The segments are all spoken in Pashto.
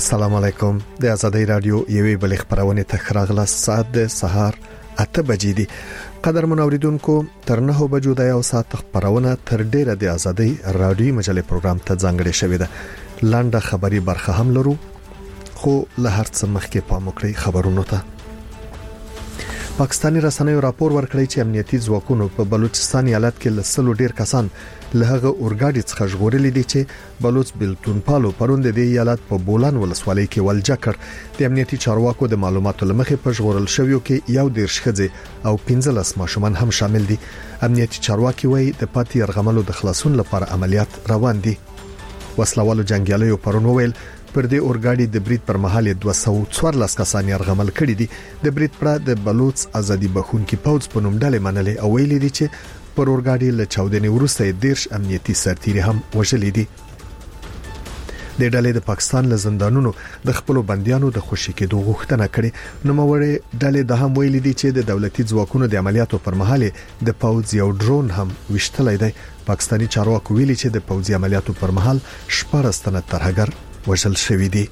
السلام علیکم. د آزادۍ رادیو یوې بل خبرونه ته راغله. ساعت د سهار 8 بجې دي. قدر منوریدونکو تر 9 بجو د یو ساعت خبرونه تر ډیره د آزادۍ رادیو مجلې پروګرام ته ځانګړې شوې ده. لاندې خبري برخه هم لرو، خو له هر څه مخکې پام وکړئ خبرونو ته. پاکستاني رسنیو راپور ورکړی چې امنیتي ځواکونو په بلوچستان ایالت کې لسلو ډیر کسان له هغه اورګاډي څخه ژغورل دي چې بلوچ بلتون پالو پروند د ایالت په بولان ولسوالۍ کې ولجه کړ. د امنیتي چارواکو د معلوماتو لمخې په ژغورل شویو کې یو ډیر شخصي او 15 ماشومان هم شامل دي. امنیتي چارواکي وایي د پاتې يرغملو د خلاصون لپاره عملیات روان دي. وسلوالو جنگیالیو پرون ویل پر دې اورګاډي د بریټ پر مهال 214 کسان يرغمل کړي دي. د بریټ پر د بلوچ ازادي بخونکي پوز په نوم ډلې منلې او ویلي دي چې پر اورګاډي له چاودنې وروسته 10 امنیتي سرتیري هم وژلې دي. د ډلې د پاکستان له زندانونو د خپل بنديانو د خوشي کېدو غوښتنه کړې. نو موري ډلې د هم ویلي دي چې د دولتي ځواکونو د عملیاتو پر مهال د پوز یو ډرون هم وشتلې دی. پاکستاني چارواکو ویلي چې د پوزي عملیاتو پر مهال 14 تنه ترهګر وژل شوی دي.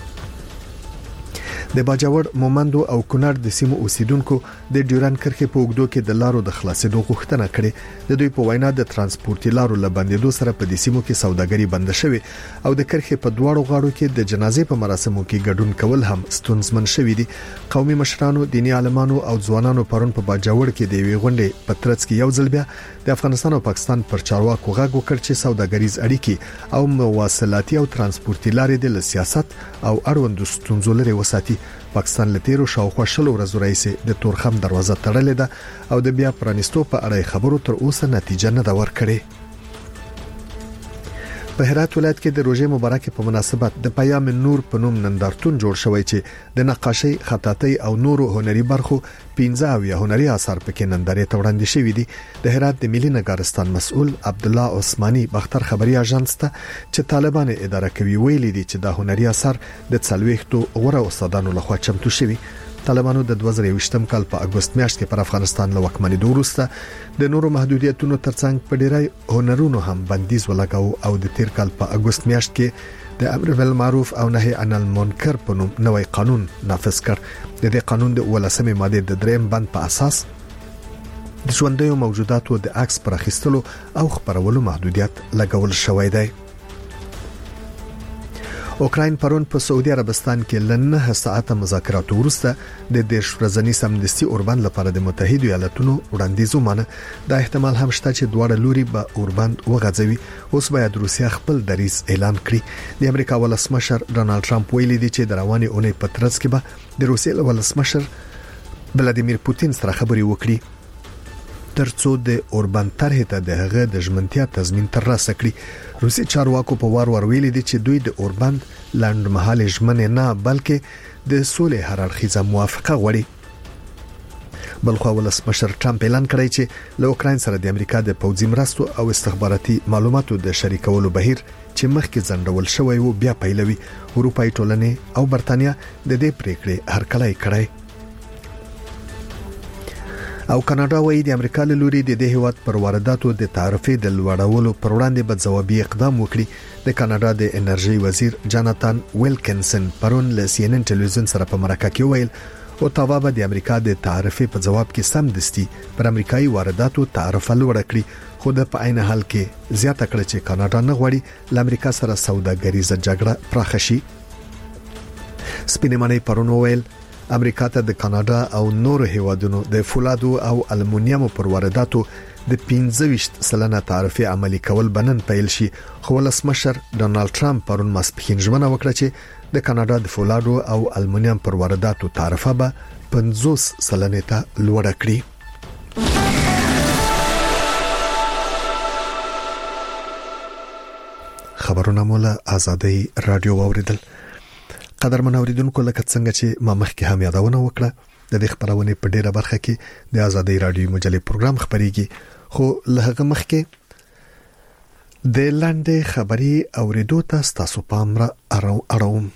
د باجوړ مومندو او کونړ د سیمو اوسیدونکو د ډیوران کرښې په اوګدو کې د لارو د خلاصېدو غوښتنه کړې. د دوی په وینا د ترانسپورتي لارو لبندېدو سره په دې سیمو کې سوداګري بند شوه او د کرښې په دواړو غاړو کې د جنازې په مراسمو کې ګډون کول هم ستونزمن شوی دي. قومي مشرانو، دینی عالمانو او ځوانانو پرون په باجوړ کې د وی غونډې په ترڅ کې یو ځل بیا د افغانستان او پاکستان پر چارواکو غږ وکړ چې سوداګریز اړیکې او مواصلاتي او ترانسپورتي لارې د سیاست او اړوند ستونزو لري وساتي. پاکستان له تیرو شاوخوا شلو ورځو راځي د تورخم دروازه تړلې ده او د بیا پرانیستو په اړه خبرو تر اوسه نتیجه نه دا ورکړي. په هرات ولایت کې د روزې مبارکه په مناسبت د پیام نور په نوم نندارتون جوړ شوی چې د نقاشي، خطاطي او نورو هنري برخو 15 هنري آثار پکې نندارې ته وړاندې شوې دي. د هرات د ملي نګارستان مسؤل عبد الله عثماني بختر خبري اژانس ته چې طالبان اداره کوي ویلي دي چې د هنري آثار د 40 غوره استادانو لخوا چمتو شوي. طالبانو د 2023م کال په اگست میاشت کې پر افغانستان له واکمنۍ وروسته د نورو محدودیتونو ترڅنګ په ډیری هنرونو هم بندیز ولګاو او د تیر کال په اگست میاشت کې د امر بالمعروف او نهي عن المنکر په نوم نوې قانون نافذ کړ. د دې قانون د 18مې ماده د 3 بند په اساس د ژوندیو موجوداتو د عکس پر اخیستلو او خبرولو محدودیت لګول شوی دی. اوکراین پرون په سعودي عربستان کې لنه ساعته مذاکرات وروسته د دیش ورځنی سمدستي اوربند لپاره د متحده ایالاتونو وړاندیز ومانه. دا احتمال هم شته چې دواړه لوري به اوربند وغځوي. اوس باید روسیا خپل دریځ اعلان کړي. د امریکا ولسمشر ډونالد ټرمپ ویلي دی چې د رواني اونۍ په ترڅ کې به د روسیې ولسمشر ولادیمیر پوتین سره خبري وکړي ترڅو د اوربند طرحه ته د هغه د ژمنتیا تضمین ترلاسه کړي. روسي چارواکو په وار ویلي دي چې دوی د اوربند لاندې مهال ژمنه نه بلکې د سولې هر اړخیزه موافقه غواړي. بلخو ولسمشر ټرمپ اعلان کړی چې له اوکراین سره د امریکا د پوځي مرستو او استخباراتي معلوماتو د شریکولو بهیر چې مخکې ځنډول شوی وو بیا پیلوي. اروپאי ټولنې او برتانیا د دې پریکړې هرکلی کړی. او کاناډا وایي د امریکا له لوري د دې هیواد پر وارداتو د تعرفې د لوړولو پر وړاندې به ځوابي اقدام وکړي. د کاناډا د انرژي وزیر جاناتان ویلکنسن پرون له CNN ټلویزیون سره په مرکه کې ویل اوتاوا به د امریکا د تعرفې په جواب کې سمدستي پر امریکایي وارداتو تعرفه لوړ کړي. خو د په عین حال کې زیاته کړه چې کاناډا نه غواړي له امریکا سره سوداګریزه جګړه پراخه شي. سپینمنۍ پرون ویل امریکا ته د کاناډا او نورو هیوادونو د فولادو او المونیمو پر وارداتو د 15% تعرفه عملی کول بنن پیل شي. خو ولسمشر ډونالد ټرمپ پرون ماسپخین ژمنه وکړه چې د کاناډا د فولادو او المونیم پر وارداتو تعرفه به 50% ته لوړه کړي. خبرونه مولا آزادۍ رادیو اوریدل. قدر منوریدونکو لکه څنګه چې ما مخکې هم یادونه وکړه د دې خبرونه په ډیره برخه کې د آزادۍ رادیو مجلې پروګرام خبريږي. خو لهغه مخکې د لاندې خبري اوریدو ته تاسو پام را اړوم.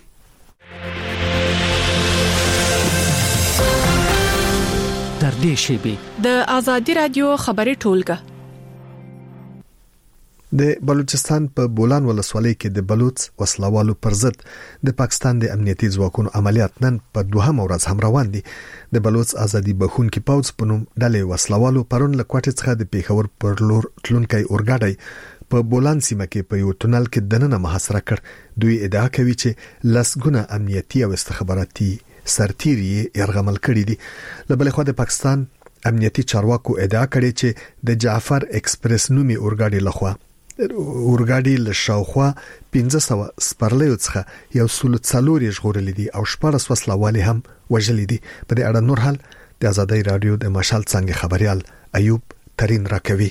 در دې شیبه د آزادۍ رادیو خبري ټولګه د بلوچستان په بولان ولسوالۍ کې د بلوچ وسلوالو پر ضد د پاکستان د امنیتي ځواکونو عملیات نن په دوهم ورځ هم روان دي. د بلوچ ازادي بخونکي پوځ په نوم ډلې وسلوالو پرون له کوټې څخه د پیښور پر لور تلونکي اورګاډي په بولان سیمه کې په یو تونل کې دننه محاصره کړ. دوی ادعا کوي چې لسګونه امنیتي او استخباراتي سرتیري یرغمل کړي دي. له بل خوا د پاکستان امنیتي چارواکو ادعا کړې چې د جعفر ایکسپریس نومي اورګاډي لخوا اورګاډي له شاوخوا 1500 سپرلیو څخه یو سلو څلوري ژغورل دي او 14 وسلوالي هم وژل دي. په دې اړه نور حال د ازادي رادیو د مشال څنګه خبريال ایوب ترين راکوي.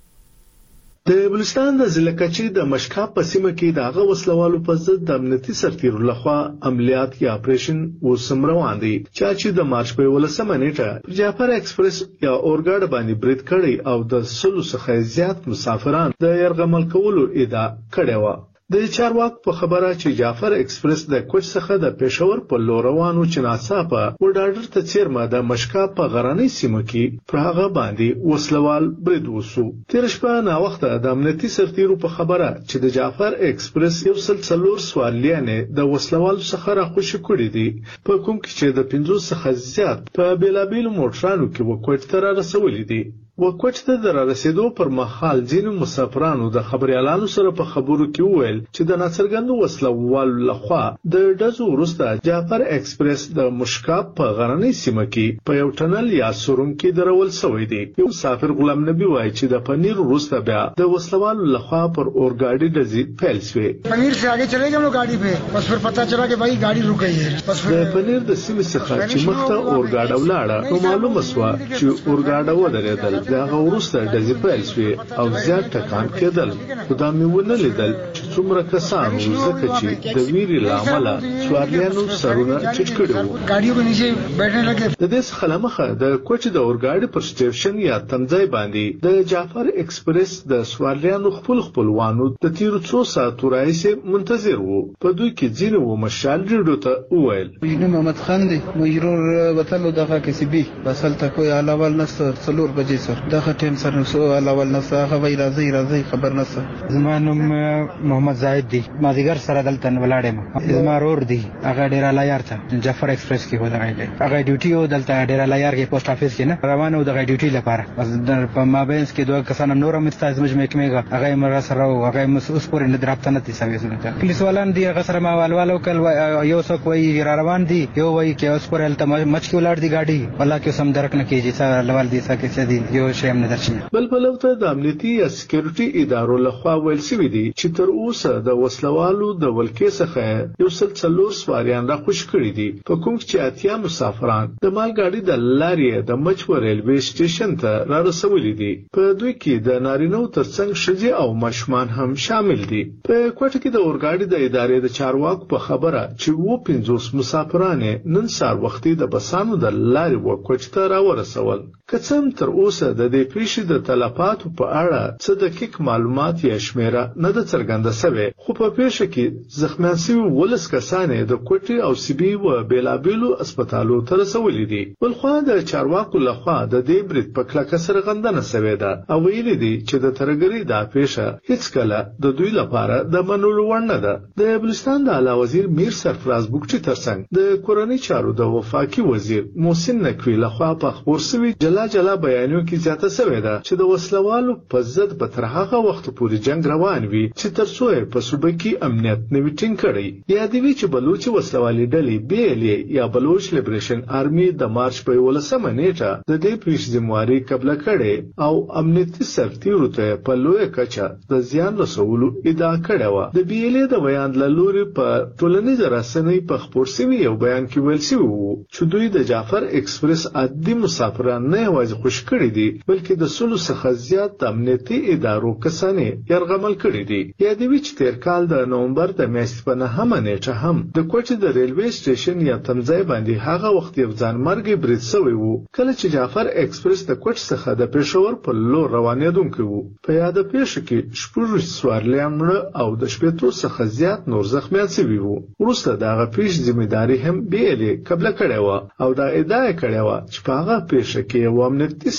د بلوچستان د ضلع کچې د مشکاب په سیمه کې د هغه وسلوالو په ضد د امنیتي سرتیرو لخوا عملیات یا اپریشن وسم روان دي چې د مارچ په 18 نیټه جعفر ایکسپریس یا اورګاډ باندې برید کړی او د سلو څخه زیات مسافران د يرغمل کولو ادعا کړې و. د چارواک په خبره چې جعفر ایکسپریس د کوچ څخه د پېښور په لور روانو چې ناڅاپه وډاډر ته چیرمه د مشکاب په غرنۍ سیمه کې پر هغه باندې وسلوال برید وسو. تیر شپه نا وخت د امنیتي سرتیرو په خبره چې د جعفر ایکسپریس یو سلسلور سوالیانه د وسلوال څخه راخوشي کړی دي په کوم کې چې د 500 څخه زیات په بیلابیل موټرانو کې وکوټ تر رسولې دي. وکوټ ته در رسیدو پر مهال ځینو مسافرانو د خبريالانو سره په خبرو کې وویل چې د ناڅرګندو وسلوالو لخوا د ډزو وروسته جعفر ایکسپریس د مشکاب په غرنۍ سیمه کې په یو ټنل یا سورون کې درول شوی دی. یو مسافر غلام نبی وایي چې د پنیر وروسته بیا د وسلوالو لخوا پر اورګاډي ډزې پیل شوې. پنیر سے आगे चले गए हम लोग गाड़ी पे बस फिर पता चला कि भाई गाड़ी रुक गई है. बस د پنیر د سیمې څخه چې مخته اورګاډ ولاړه نو معلومه شوه چې اورګاډ ودرېدل. دا وروسته ډزې پیل شوې او زیات ټکان کېدل. خو دا مې ونه لیدل چې څومره کسان وو ځکه چې د ویرې له امله سواریانو سرونه ټیټ کړي وو. गाड़ियों के नीचे बैठने लगे. د دې څخه لمخه د کوچ د اورګاډي پر سټیشن یا تمځای باندې د جعفر ایکسپریس د سواریانو خپلوانو د تیرو 2 ساعتو راځي منتظر وو. په دوی کې ځینې و مشال ریډو ته وویل اینو محمد خان دی مجرور وتلو دغه کسبی بس هلته کوی علاوه نصر څلور بجې سر دغه ټیم سره سو علاوه نصر هغه وی راځي خبر نصر. زما نوم محمد زاهد دی ما دیګر سره دلته ولاړم. زما رور دی هغه ډیر لایار ته جعفر ایکسپریس کې ودرېږي. هغه ډیوټي او دلته ډیر لایار کې پوسټ افیس کې نه روانه د ډیوټي لپاره. بس په مابینس کې دوه کسان نور هم استازمج مېکمېګه هغه مر سره او هغه مسوس پورې نه درابطه نه تسوي زونه پولیس والان دی هغه سره ما والوالو کل یو څوک وی روان دي یو وی کې اوس پورې الته مچ کې ولار دی گاډي والله کې سم درک نه کیږي چې لوال دي څه کې دي یو شی هم نه درشي. بل ته د امنیتي یا سکیورټي ادارو لخوا ویل شوی دی چې تر اوسه د وسلوالو د ولکې څخه یو سلسلور سواریان را خوش کړی دي. په کوم چې اتیا مسافران د مال گاډي د لارې د مچور ریلوي سټیشن ته را رسولي دي. په دوی کې د نارینو ترڅنګ شجي او مشمان هم شامل دي. په کوټه کې د اورګاډي د ادارې د چارواکو په خبره چې 50 مسافران نن سار وختي د بسانو د لارې وکوټ ته را ورسول. کڅم تر اوسه د دې پیښې د تلفاتو په اړه څه دقیق معلومات یا شمیره نه ده څرګنده شوې. خو په پیښه کې زخمیان شوي 12 کسان د کوټې او سیبي و بیلابیلو هسپتالو ته رسولي دي. بلخوا د چارواکو لخوا د دې برید په کلکه سرغندنه شوې ده او ویلي دي چې د ترګري دا پیښه هیڅ کله د دوی لپاره د منلو وړ نه ده. د بلوچستان د اعلی وزیر میر سرفراز بوکټي ترڅنګ د کورنۍ چارو د وفاقي وزیر محسن نقوی لخوا په خبر شوی جلا بیانیو کې زیاته شوې ده چې د وسلوالو په ضد به تر هغه وخت پورې جنگ روان وي چې تر څو په صوبه کې امنیت نوي ټینګ کړي. یادوي چې بلوچ وسلوالي ډلې BLA یا بلوچ لیبریشن آرمي د مارچ په 18 نیټه د دې پیښې ذمہواری قبل کړي او امنیتي سرتیرو ته په لوی کچه د زیان رسولو ادعا کړې و. د BLA د بیان لوري په ټولنیز رسنۍ په خبر شوی یو بیان کې ویل شوی وو چې دوی د جعفر ایکسپریس عادي مسافران نه یوازې خوش کړي دي بلکې د سلو څخه زیات د امنیتي ادارو کسانې یرغمل کړي دي. یادوي چې تیر کال د نومبر د میاشتې په 9 نیټه هم د کوټې د ریلوي سټیشن یا تمځای باندې هغه وخت یو ځانمرګي برید شوی وو کله چې جعفر ایکسپریس د کوټ څخه د پېښور په لور روانېدونکی وو. په یاد پیښه کې شپږ سواریان مړه او د 15 څخه زیات نور زخمیان شوي وو. وروسته دغه پیښې ذمہداري هم BLA قبل کړې و او دا ادعا کړې و چې په هغه پیښه کې یو امنیتي سرتیرو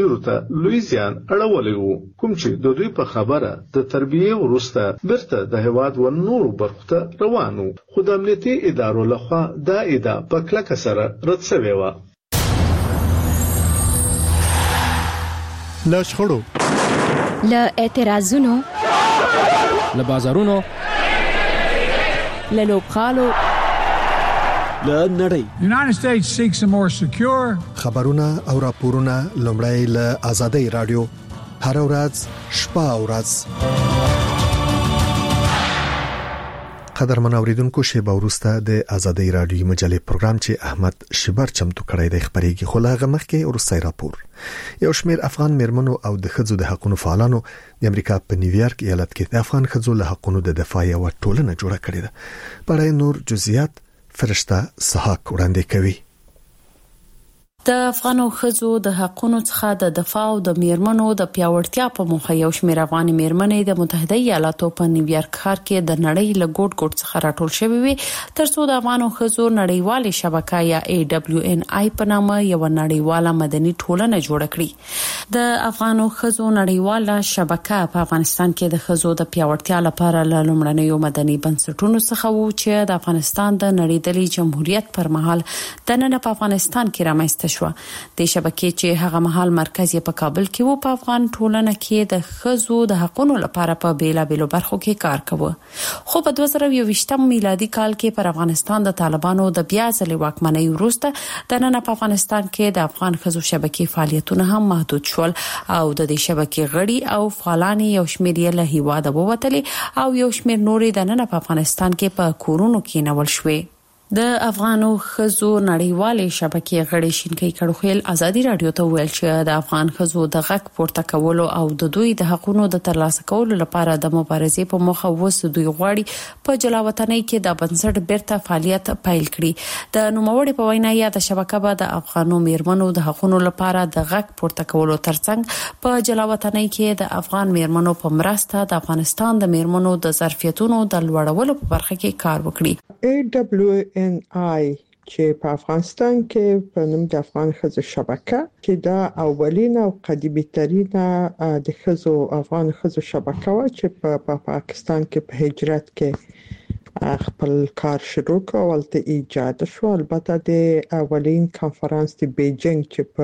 ډیرو ته لوی زیان اړولی وو، کوم چې د دوی په خبره د تربیه وروسته بیرته د هیواد و نورو برخو ته روانو، خو د امنیتي ادارو لخوا دا ادعا په کلکه سره رد شوې وه. له شخړو، له اعتراضونو، له بازارونو، له لوبغالو، له نړۍ. United States seeks a more secure. خبرونه او راپورونه لومړی له آزادۍ رادیو هر ورځ شپه او ورځ. قدرمن اوریدونکو، شیبه وروسته د آزادۍ رادیو مجلې پروګرام چې احمد شبر چمتو کړی دی خبرېږي، خو لاغه مخکې ورسته راپور. یو شمېر افغان میرمنو او د ښځو د حقوقو فعالانو د امریکا په نیویارک ایالت کې د افغان ښځو له حقوقو د دفاع یو ټولنه جوړه کړې ده. برای نور جزئیات فرشته سحاق وړاندې کوي. د افغانو ښځو د حقوقو څخه د دفاع او د میرمنو د پیاوړتیا په موخه یو شمېر افغاني میرمنې د متحده ایالاتو په نیویارک ښار کې د نړۍ له ګوټ ګوټ څخه راټول شوې وي ترڅو د افغانو ښځو نړیواله شبکه یا AWNI په نامه یو نړیواله مدني ټولنه جوړه کړي. د افغانو ښځو نړیواله شبکه په افغانستان کې د ښځو د پیاوړتیا لپاره له لومړنیو مدني بنسټونو څخه وو چې د افغانستان د نړیدلې جمهوریت پر مهال د نن په افغانستان کې رامنځته شو. د شبکې چې هغه مهال مرکز یې په کابل کې وو، په افغان ټولنه کې د ښځو د حقوقو لپاره په بیلابیلو برخو کې کار کوي. خو په 2020 میلادي کال کې پر افغانستان د طالبانو د بیا ځلې واکمنۍ وروسته د نن په افغانستان کې د افغان ښځو شبکې فعالیتونه هم محدود شول او د دې شبکې غړي او فعالان یو شمېر یې له هیواده ووتلي او یو شمېر نورې د نن په افغانستان کې په کورونو کې نول شوې. د افغانو ښځو نړیوالې شبکې غړي شینکۍ کړوخیل ازادي رادیو ته ویل چې د افغان ښځو د غږ پورته کولو او د دوی د حقوقو د ترلاسه کولو لپاره د مبارزې په موخه وسو دوی غواړي په جلاوطنۍ کې د بنسټ بیرته فعالیت پیل کړي. د نوموړي په وینا یا د شبکه به د افغانو میرمنو د حقوقو لپاره د غږ پورته کولو ترڅنګ په جلاوطنۍ کې د افغان میرمنو په مرسته د افغانستان د میرمنو د ظرفیتونو د لوړولو په برخه کې کار وکړي. AWNI چې په افغانستان کې په نوم د افغان ښځو شبکه چې دا اولینه او قدیمی ترینه د ښځو افغان ښځو شبکه و چې په پاکستان کې په هجرت کې خپل کار شروع کړ او ته ایجاد شو. البته د اولین کانفرنس د بیجینګ چې په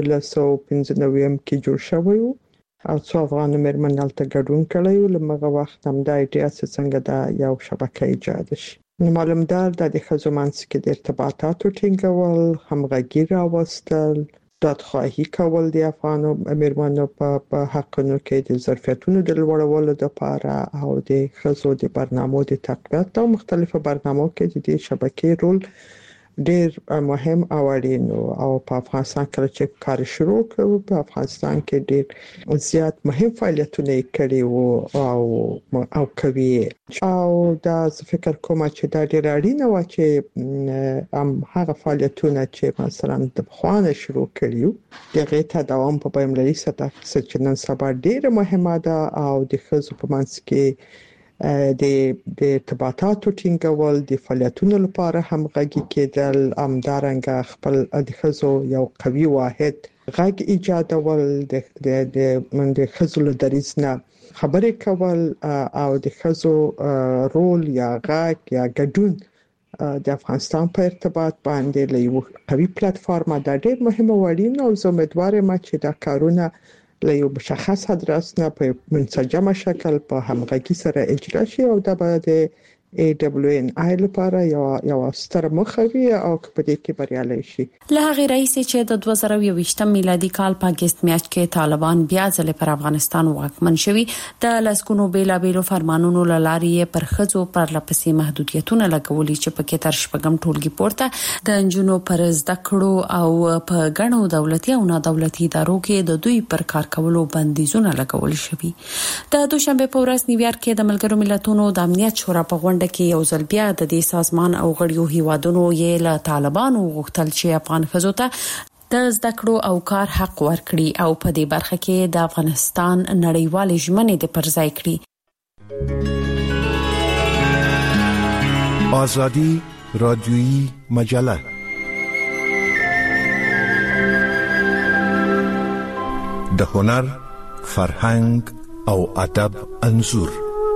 1995 کې جوړ شوی و او څو افغان میرمنې هلته ګډون کړی و. لمغه وخت هم دا ایډیا څنګه دا یو شبکه ایجاد شي. معلومدار د ښځو منځ کې د ارتباطاتو ټینګول، همغږي راوستل، دادخواهی کول د افغانو میرمنو په حقونو کې د ظرفیتونو د لوړولو لپاره او د ښځو د برنامو د تقویت او مختلفو برنامو کې د شبکې رول ډیر مهم او اړین او په افغانستان کې چې کار شروع کړو په افغانستان کې ډیر زیات مهم فعالیتونه کړي وو او کوي او دا فکر کوم چې دا ډیر اړین و چې هغه فعالیتونه چې مثلا د خوانه شروع کړیو دغه ته دوام په بین‌المللي سطح کې نن سبا ډیر مهمه ده او د ښځو په منځ کې د ارتباطاتو ټینګول د فعالیتونو لپاره همغږي کېدل امدارنګ خپل د ښځو یو قوي واحد غږ ایجادول د ښځو له دریځ نه خبرې کول او د ښځو رول یا غږ یا ګډون د افغانستان په ارتباط باندې له یو قوي پلیټ فارم دا ډېر مهمه وړین او زه امیدوارم چې دا کارونه له یو مشخص ادرس نه په منسجمه شکل په همغږي سره اجرا شي او دا به د AWNI لپاره یو ستر مخوي او په دې کې بریالي شي. له هغه رئیس چې د 2020 میلادي کال په اگست میاشت کې طالبان بیا ځل پر افغانستان واکمن شوي د لسکونو بیلابیلو فرمانونو لارې پر ښځو پر لپسې محدودیتونه لګولي چې په کې تر شپږم ټولګي پورته د انجونو پر زده کړو او په غنو دولتي او نه دولتي ادارو کې د دوی پر کار کولو بندیزونه لګول شوي. د دوشنبه په ورځ نیویارک کې د ملګرو ملتونو د امنیت شورا په غونډه کې یو ځل بیا د دې سازمان او غړیو هیوادونو یې له طالبانو غوښتل چې افغان ښځو ته د زده کړو او کار حق ورکړي او په دې برخه کې د افغانستان نړیوال ژمنې د پرځای کړي. آزادی رادیویی مجله د هنر، فرهنګ او ادب انځور.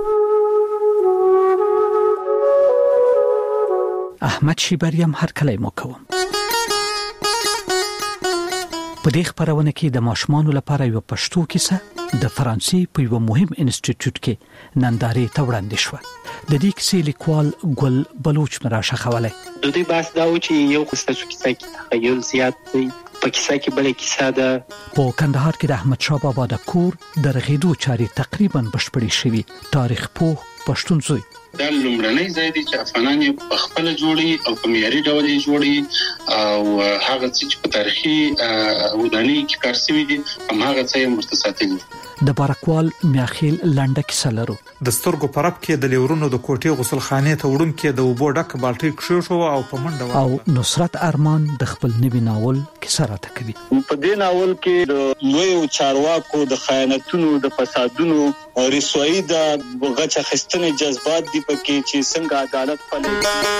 احمد شیبریم هر کله مو کوم. په دې خبرونه کې د ماشومانو لپاره یو پښتو کیسه د فرانسې په یو مهم انسټیټیوټ کې نندارې ته وړاندې شوه. د دې کیسې لیکوال ګل بلوچ مراشه خوله. د دې بحث دا و چې یو خصوصي کیسه کې تخیل زیات دی، په کیسه کې بلې کیسه ده. په کندهار کې د احمد شاه بابا د کور د رغېدو چارې تقریبا بشپړې شوې. تاریخ پوه پښتون زوی دا لومړنی ځای دی چې افغانان یې په خپل جوړي او په معیاري ډول یې جوړي او هغه چې په تاریخي ودانۍ کې کار شوی دی هغه څه یې مرتساتل. د بارکوال میاخیل لنډه کیسه لرو. د سترګو پرب کې د لیورونو د کوټې غسل خانې ته وړم کې د وبو ډک بالټي کښو او په منډه او نصرت ارمان د خپل نوي ناول کیسه راته کوي. په دې ناول کې د لوی چارواکو د خیانتونو د فسادونو رسوایی د غچ اخیستنې جذبات دی پکې چې څنګه عدالت پلي.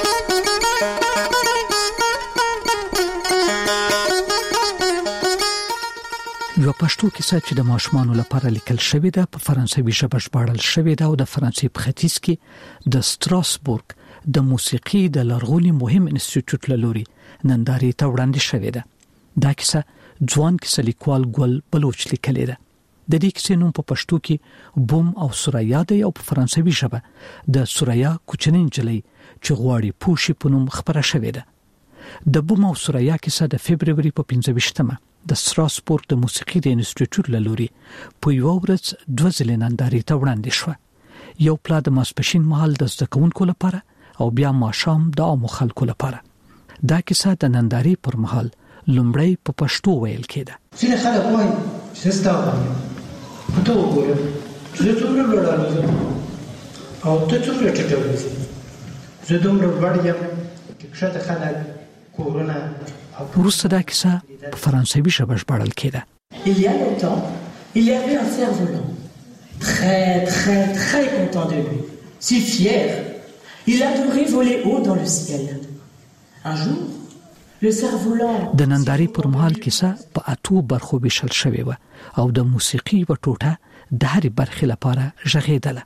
یو پښتو کیسه چې د ماشومانو لپاره لیکل شوې ده په فرانسوي ژبه ژباړل شوې ده او د فرانسې په ختیځ کې د ستراسبورګ د موسیقي د لرغوني مهم انسټیټیوټ لوري نندارې ته وړاندې شوې ده. دا کیسه ځوان کیسه لیکوال ګل بلوچ لیکلې ده. د دې کیسې نوم په پښتو کې بوم او سوریا دی او په فرانسوي ژبه د سوریا کوچنۍ نجلۍ چې غواړي پوښي په نوم خبره شوې ده. د بوم او سوریا کیسه د فبرवरी په 15مه د ستراسبورګ د موسیقي د انسټیټیوټ لوري په یو ورځ 2 ځله نندارې ته وړاندې شوه. یو پلا د ماسپښین مهال د زده کوونکو لپاره او بیا ماښام د عامو خلکو لپاره. دا کیسه د نندارې پر مهال لومړی په پښتو ویل کېده. ځینې خلک وایي چې ستا ته وګوره زه څومره لوړ او ته څومره ټیټه وځې، زه دومره لوړ یم چې کښته خلک کورونه. وروسته دا کیسه په فرانسوي ژبه ژباړل کېده. Il y a longtemps, il y avait un cerf-volant, très très très content de lui, si fier. Il adorait voler haut dans le ciel. Un jour, le cerf-volant د نندارې پر مهال کیسه په 8 برخو ویشل شوې و او د موسیقي و ټوټه د هرې برخې لپاره ژغېدله.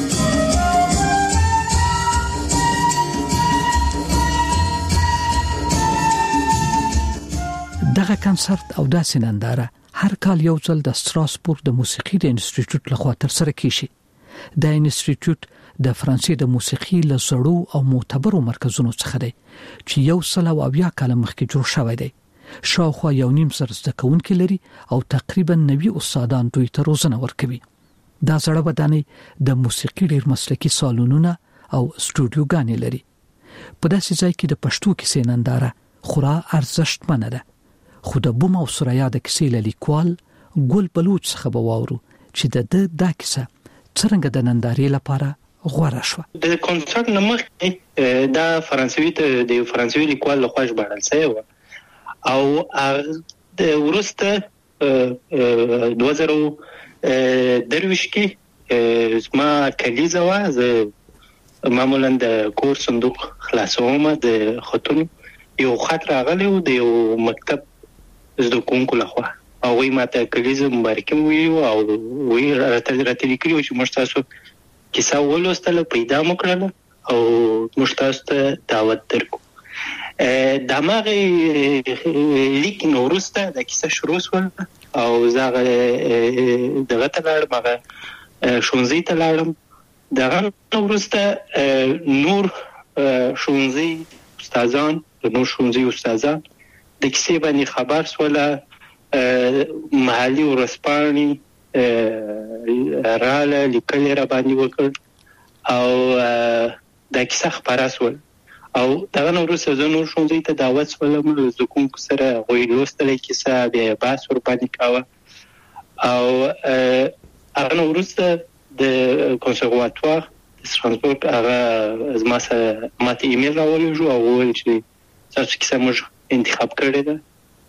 دغه کنسرت او داسې ننداره هر کال یو ځل د ستراسبورګ د موسیقي د انسټیټیوټ لخوا ترسره کیږي. د انسټیټیوټ د فرانسې د موسیقي له زړو او معتبرو مرکزونو څخه دی چې 100 کال مخکې جوړ شوی دی. شاوخوا 1.5 زده کوونکي لري او تقریبا 90 استادان دوی ته روزنه ورکوي. دا زړه ودانۍ د موسیقي ډېر مسلکي سالونونه او سټوډیوګانې لري. په داسې ځای کې د پښتو کیسې ننداره خورا ارزښتمنه ده. خو د بوم او سوریا د کیسې لیکوال ګل بلوچ څخه به واورو چې د دا کیسه څنګه د نندارې لپاره غوړه شو. د کنسرت نمخ دا فرانسوي ته د فرانسوي لیکوال لخوا ژباړل شوی و او د ورسته 2023 کې ما کلیزه و زه معمولا د کور صندوق خلاصوم د خطونو یو خط راغلی و د یو مکتب زده کوونکو لخوا او وی ماته کلیزه مبارکي ویو او وی راته لیکلي چې موږ تاسو کیسه ولوستله پیدا مو کړله او موږ تاسو ته دعوت درکو. د هغه لیک نو وروسته د کیسه شروع شول او زه دغه ته لاړم، هغه ښوونځي ته لاړم. دغه وروسته نور ښوونځي استادان د کیسې باندې خبر سوله، محلي ورځپاڼې راله لیکل را باندې وکړ او دا کیسه خپره سول او دغه وروسته زه نور ښوونځي ته دعوت سولم، زده کوونکو سره هغوی لوستله کیسه، بیا بحث ورباندې کاوه او هغه وروسته د کنسرواتوار د ستراسبورګ هغه زما سره ماته ایمیل راولېږو او وویل چې تاسو کیسه موږ انتخاب کړې ده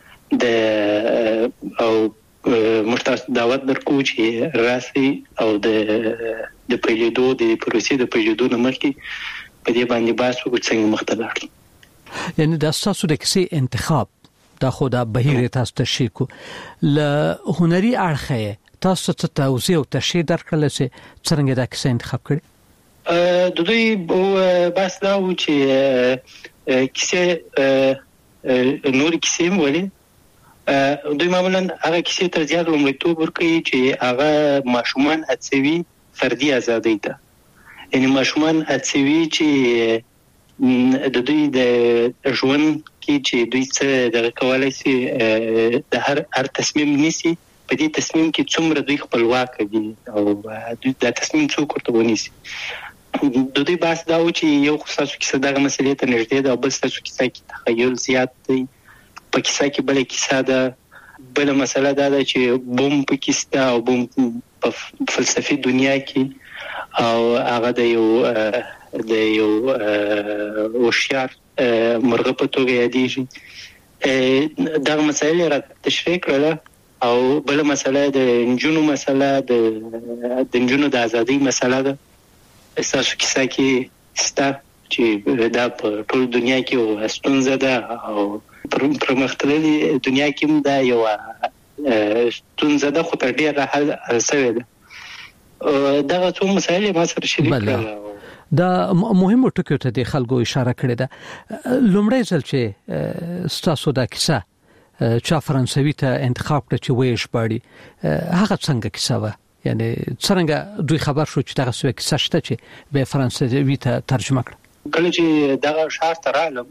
او موږ تاسو دعوت درکو چې راسئ او د پیلېدو د پروسې د پیلېدو نه مخکې په دې باندې بحث وکړو څنګه مخته لاړو. یعنی د تاسو د کیسې انتخاب دا خو دا بهیر تاسو تشریح کو ل هنري اړخه تاسو ته توضیح او تشریح درکړل چې څنګه دا کیسه انتخاب کړی د دوی بس دا و چې کیسه نور کیسه مولي دوی معمولا هغه کیسه تر زیات لومړیتوب ورکوي چې هغه ماشومان هڅوي فردي ازادۍ ته یعنی ماشومان هڅوي چې د دوی د ژوند کې چې دوی څه دغه کولای شي د هر تصمیم نیسي په دې تصمیم کې څومره دوی خپلواک دي او دوی د تصمیم څوک ورته ونیسي د دوی بحث دا و چې یو خصوصي کیسه دغه مسلې ته نږدې ده او بل خصوصي کیسه کې تخیل زیات دی په کیسه کې بل کیسه ده بل مسله دا ده چې بوم په کیسه او بوم په فلسفي دنیا کې او هغه د یو هوښیار مرغه په توګه یادېږي دغه مسایل را تشریح کړل او بل مسله د نجونو مسله د نجونو د ازادۍ مسله ده اساسو کیسه کې ستا چې دا په ټول دنیا کې او ستونزه ده او پر مختلفي دنیا کې دا یو ستونزه ده خو تر ډیره حل شوی ده دا څو مسایل ما سره شریک کړل دا مهمه ټکو ته د خلکو اشاره کړې ده لومړی ځل چې ستاسو دا کیسه چا فرانسوي ته انتخاب کړ چې ویش باندې هغه څنګه کیسه و یعنی څنګه دوی خبر شو چې دغه څه کیسه شته چې به فرانسوي ته ترجمه کړ کله چې دغه شهر ته راغلم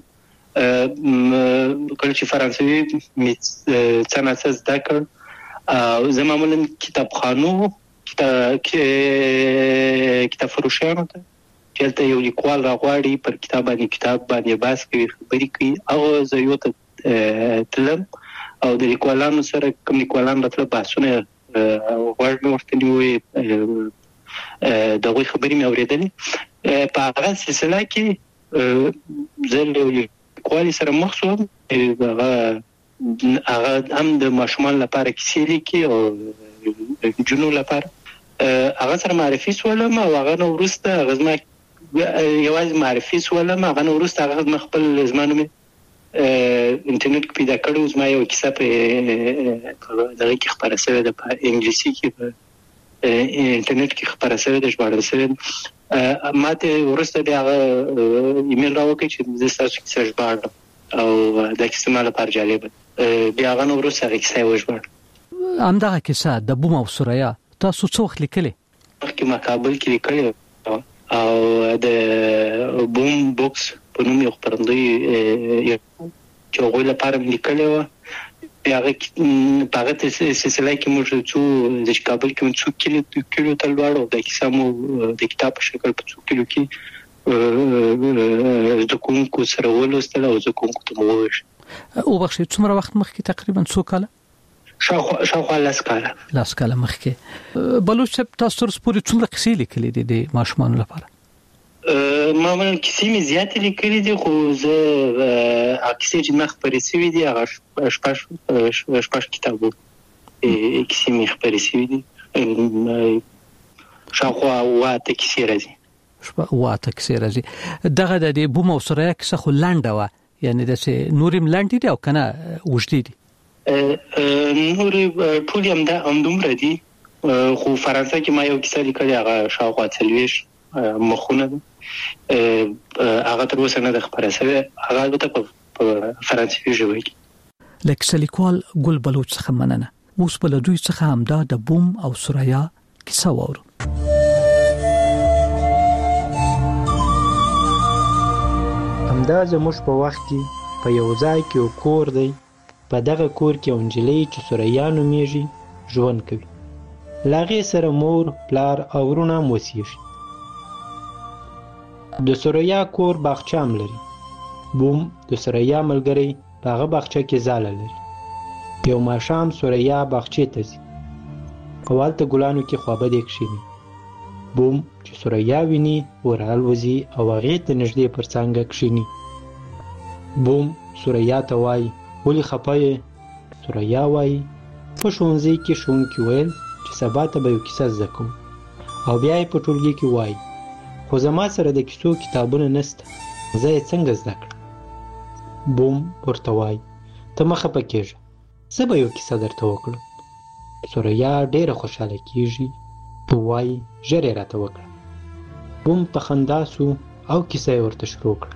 کله چې فرانسوي څنګه زده کړ زه معمولا کتابخانو کتاب فروشانو ته چلته یو لیکوال راغواړي پر کتاب باندې بحث کوي خبرې کوي او زه یو ته تلم او د لیکوالانو سره کوم لیکوالان راته بحثونه ورته نیوي دغه خبرې مې اورېدلې په هغه سلسله کې زه له لیکوال سره مخ شوم هغه هم د ماشومان لپاره کیسې لیکي او جنو لپاره هغه سره معرفي سولم او هغه نو ورسته غزما یوازې معرفي سولم هغه نو ورسته هغه خپل زمانو انټرنیټ کې پیدا کړو زما یو کیسه په دغه کې خبره شوې ده په انګلیسي کې په انټرنیټ کې خبره شوې ده ژباړل شوې ماته ورسته بیا ایمیل راوکړ چې زه تاسو کې سرچ باندې او دا کیسه مال لپاره جالب بیا هغه نو ورسته کیسه وژباړ همدغه کیسه د بوم او سوریا تاسو څو وخت لیکلې کې مقابل کې لیکلې او د بوم بوکس په نوم یو خبرندوی چې هغه لپاره لیکلې و هغه سلسله کې موږ څو د کابل کې څو کیلو تل وړو د کیسه مو د کتاب په شکل په څو کیلو کې د کومکو سره ولوستل او د کومکو ته موش او بخښي څومره وخت مخکې تقریبا څو کاله شاوخوا لاس کاله مخکې بلوچ تاسو تر پورې څومره کیسې لیکلې دي د ماشومان لپاره معمولا کیسې مې زیاتې لیکلې دي خو زه کیسې چې مخ پرې سوي دي هغه شپږ کتابو کیسې مې خپرې سوي دي شاوخوا واته کیسې راځي دغه د بوم او سوریا کیسه خو لنډه وه یعنی د نورم لنډې دي او کنه وژدې دي نور ټول هم دا دومره دي خو فرانسه کې ما یو کیسه لیکلې هغه شاوخوا 40 مخونه ده هغه تر اوسه نه د خبره سره هغه البته په فرانسوي ژبه کې لکه لیکوال ګل بلوچ څخه مننه اوس په دوی څخه هم دا د بوم او سوریا کیسه وورو همدا زموږ په وخت کې په یو ځای کې یو کور دی په دغه کور کې انجلۍ چې سوریا نومیږي ژوند کوي لاغې سره مور پلار او ورونه موسیږي د سوریا کور باغچه هم لري بوم د سوریا ملګری په هغه باغچه کې ځاله لري یو ماښام سوریا باغچې ته ځي او هلته ګلانو کې خوابدې کښېني بوم چې سوریا ویني ورالوځي او هغې ته نږدې پر څانګه کښېني بوم سوریا ته وایي ولې خفه یې سوریا وایي په ښوونځي کې ښوونکي ویل چې سبا ته به یو کیسه زده کوم او بیا یې په ټولګي کې وایي خو زما سره د کیسو کتابونه نشته زه یې څنګه زده کړم بوم ورته وایي ته مخه پکېږه، زه به یو کیسه درته وکړم. سوریا ډېره خوشحاله کیږي، وایي ژر یې راته وکړه. بوم په خندا سو او کیسه یې ورته شروع کړه.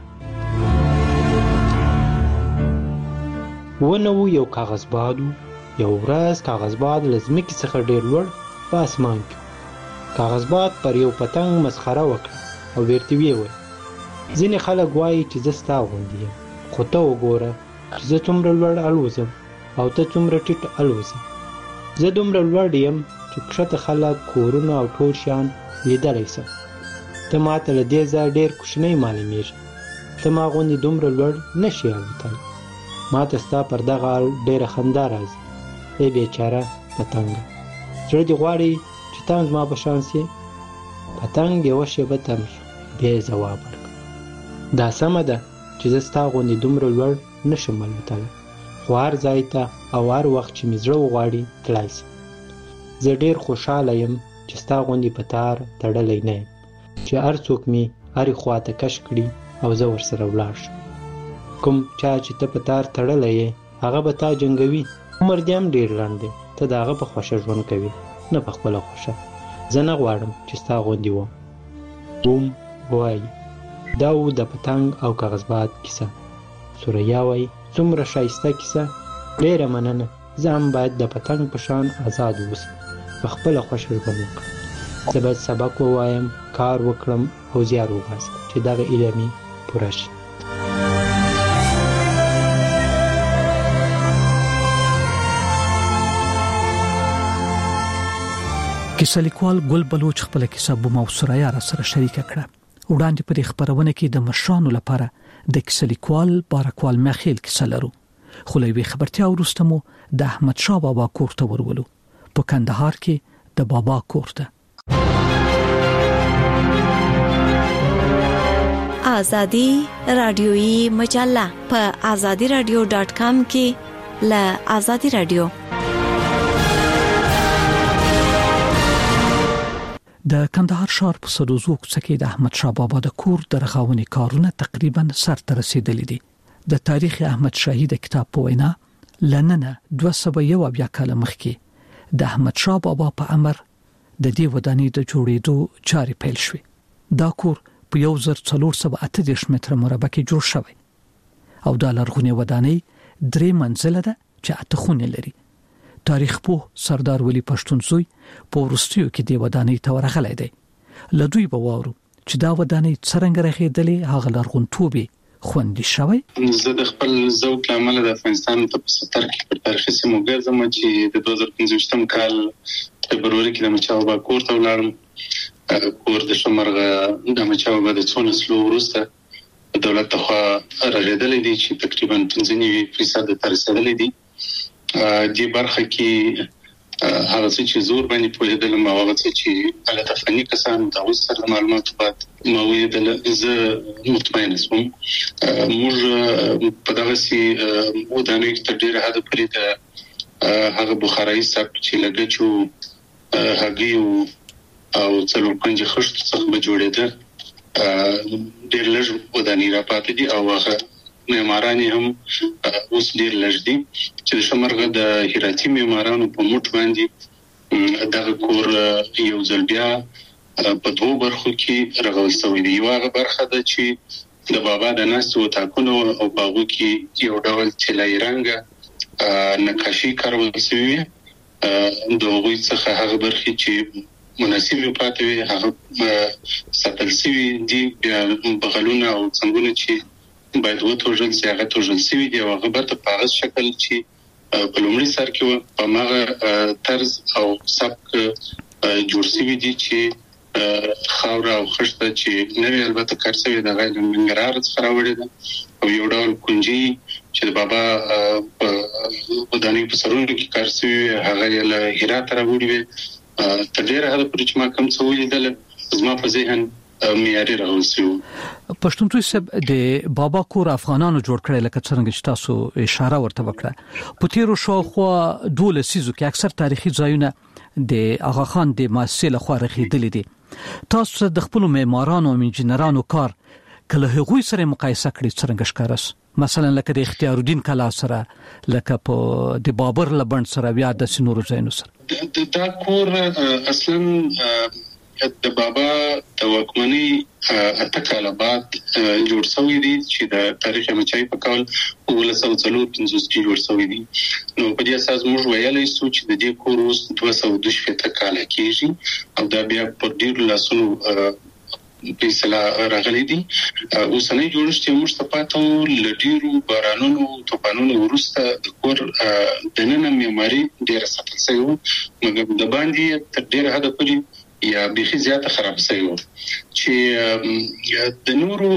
ونه و یو کاغذ باد و. یو ورځ کاغذ باد له ځمکې څخه ډېر لوړ په اسمان کې. کاغذ باد پر یو پتنګ مسخره وکړه او ورته ویې ویل ځینې خلک وایي چې زه ستا غوندې یم، خو ته وګوره چې زه څومره لوړ الوزم او ته څومره ټیټ الوزې. زه دومره لوړ یم چې کښته خلک، کورونه او ټول شیان لیدلی سم. ته ما ته له دې ځایه ډېر کوچنی معلومېږي. ته ما غوندې دومره لوړ نه شې الوتلی. ما ته ستا پر دغه حال ډېره خندا راځي. ای بېچاره پتنګه، زړه دې غواړي چې ته هم زما په شان سې؟ پتنګ یوه شېبه تم شو، بیا یې ځواب ورکړ. دا سمه ده چې زه ستا غوندې دومره لوړ نه شم الوتلی، خو هر ځای ته او هر وخت چې مې زړه وغواړي تللی سم. زه ډېر خوشحاله یم چې ستا غوندې په تار تړلی نه یم چې هر څوک مې هرې خوا ته کش کړي او زه ورسره ولاړ شم. کوم چا چې ته په تار تړلی یې هغه به تا جنګوي. عمر دې هم ډېر لنډ دی، ته د هغه په خوښه ژوند کوې، نه په خپله خوښه. زه نه غواړم چې ستا غوندې وم. بوم وایي دا و د پتنګ او کاغذباد کیسه. سوریا وایي څومره ښایسته کیسه، ډېره مننه. زه هم باید د پتنګ په شان آزاد اوسم، په خپله خوښه ژوند وکړم. زه باید سبق ووایم، کار وکړم او زیار وباسم چې دغه هیله مې پوره شي. کیسه لیکوال ګل بلوچ خپل کیسه بوم او سوریا را سره شریک کړه. وړاندې په خبرونه کې د مشرانو لپاره د کیسه لیکوال بارکوال مخیل کیسه لرو، خو لوي خبرتیا ورسته مو د احمد شاه بابا کور ته ورولو په کندهار کې د بابا کور ته. آزادی رادیویی مجله په azadiradio.com کې له آزادی رادیو. د کندهار ښار په سدوزو کوڅه کې د احمد شاه بابا د کور د رغونې کارونه تقریبا سر ته رسیدلي دي. د تاریخ احمد شاهي د کتاب په وینا لننه 201 کال مخکې د احمد شاه بابا په امر د دې ودانۍ د جوړېدو چارې پیل شوې. دا کور په 1438 متره مربع کې جوړ شوی او د لرغونې ودانۍ 3 منزله ده چې 8 خونې لري. تاریخ پوه سردار ولی پښتون زوی په ورستیو کې دی ودانۍ ته ورغلی دی. لدوی به وارو چې دا ودانۍ څرنګه راغېدلې، هغه لرغونتوبې خوندي شوی. زه د خپل ذوق لامل د افغانستان په 70 کې پر تاریخي سیمو ګرځم چې د 2015 کال فبروري کې د مچاوبا کور ته ولاړم. کور د شمرغه د مچاوبا د 2 نسلو وروسته دولت ته راغېدلې دي چې تقریبا 95% ته رسیدلې دي. دې برخه کې هغه چې زور باندې پوهېدل ما هغه چې هغه تفنی کسان د اوس سره معلومات بعد ما ویل زه مطمئن اسم موږ په دغه سي ودانې ته ډیره هدا پرې ده. هغه بخارای سب چې لګچو هغه او څلور پنځه خشت څخه به جوړېده. ډېر لږ ودانې را پاتې دي او هغه معمارانی هم اوس ډیر لږ دي چې د شمرغه د هراتی معمارانو په موټ باندې دغه کور یو ځل بیا په دوه برخو کې رغول شوی دی. یو هغه برخه ده چې د بابا د ناستو تاکونو او باغو کې یو ډول چلای رنګه نقاشي کارول شوی. د هغوی څخه هغه برخې چې مناسب پاتې وي هغه ساتل شوی دي. بغلونه او څنګهونه چې باید وتوجل سي هغه توجل سي دی او هغه برته په هغه شکل چې په لومړي سر کې په هغه طرز او سبک جوړ شوی دی چې خاور او خشته چې نوې البته کارسوي د غیر منګرار څخه راوړي ده او یو ډول کنجي چې د بابا په ودانۍ په سرونو کې کارسوي هغه له هرات راوړي وي. تدیر هغه پر چې ما کوم څه ولیدل زما په ذهن معیاري راوځي. پښتون توي سب د بابا کور افغانانو جوړ کړل لکه څنګه چې تاسو اشاره ورته وکړه. په تیرو شاوخوا 12 سيزو کې اکثر تاریخي ځایونه د اغا خان د مؤسسې لخوا رغېدلې دي. تاسو د خپل معمارانو او انجنیرانو کار کله هغوی سره مقایسه کړي څنګه ښکارس مثلا لکه د اختیار الدین کلا سره لکه په د بابر لبند سره بیا د سينورو زینو سره دا کور اصلا د بابا د وکمنۍ اته کاله بعد جوړ شوی دی چې د تاریخ مچای په کال 1950 کې جوړ شوی دی نو په دې اساس موږ ویلای شو چې د دې کور اوس 220 کاله کېږي او دا بیا په ډیر لاسونو په سلا راغلي دي اوسنۍ جوړښت موږ ته پاتو لډیرو بارانونو طوفانونو ورسته د کور د نن معماري ډیر ساتل شوی مګر د باندې تر ډیر حد پورې یا بيخي زیاته خراب شوی چې د نورو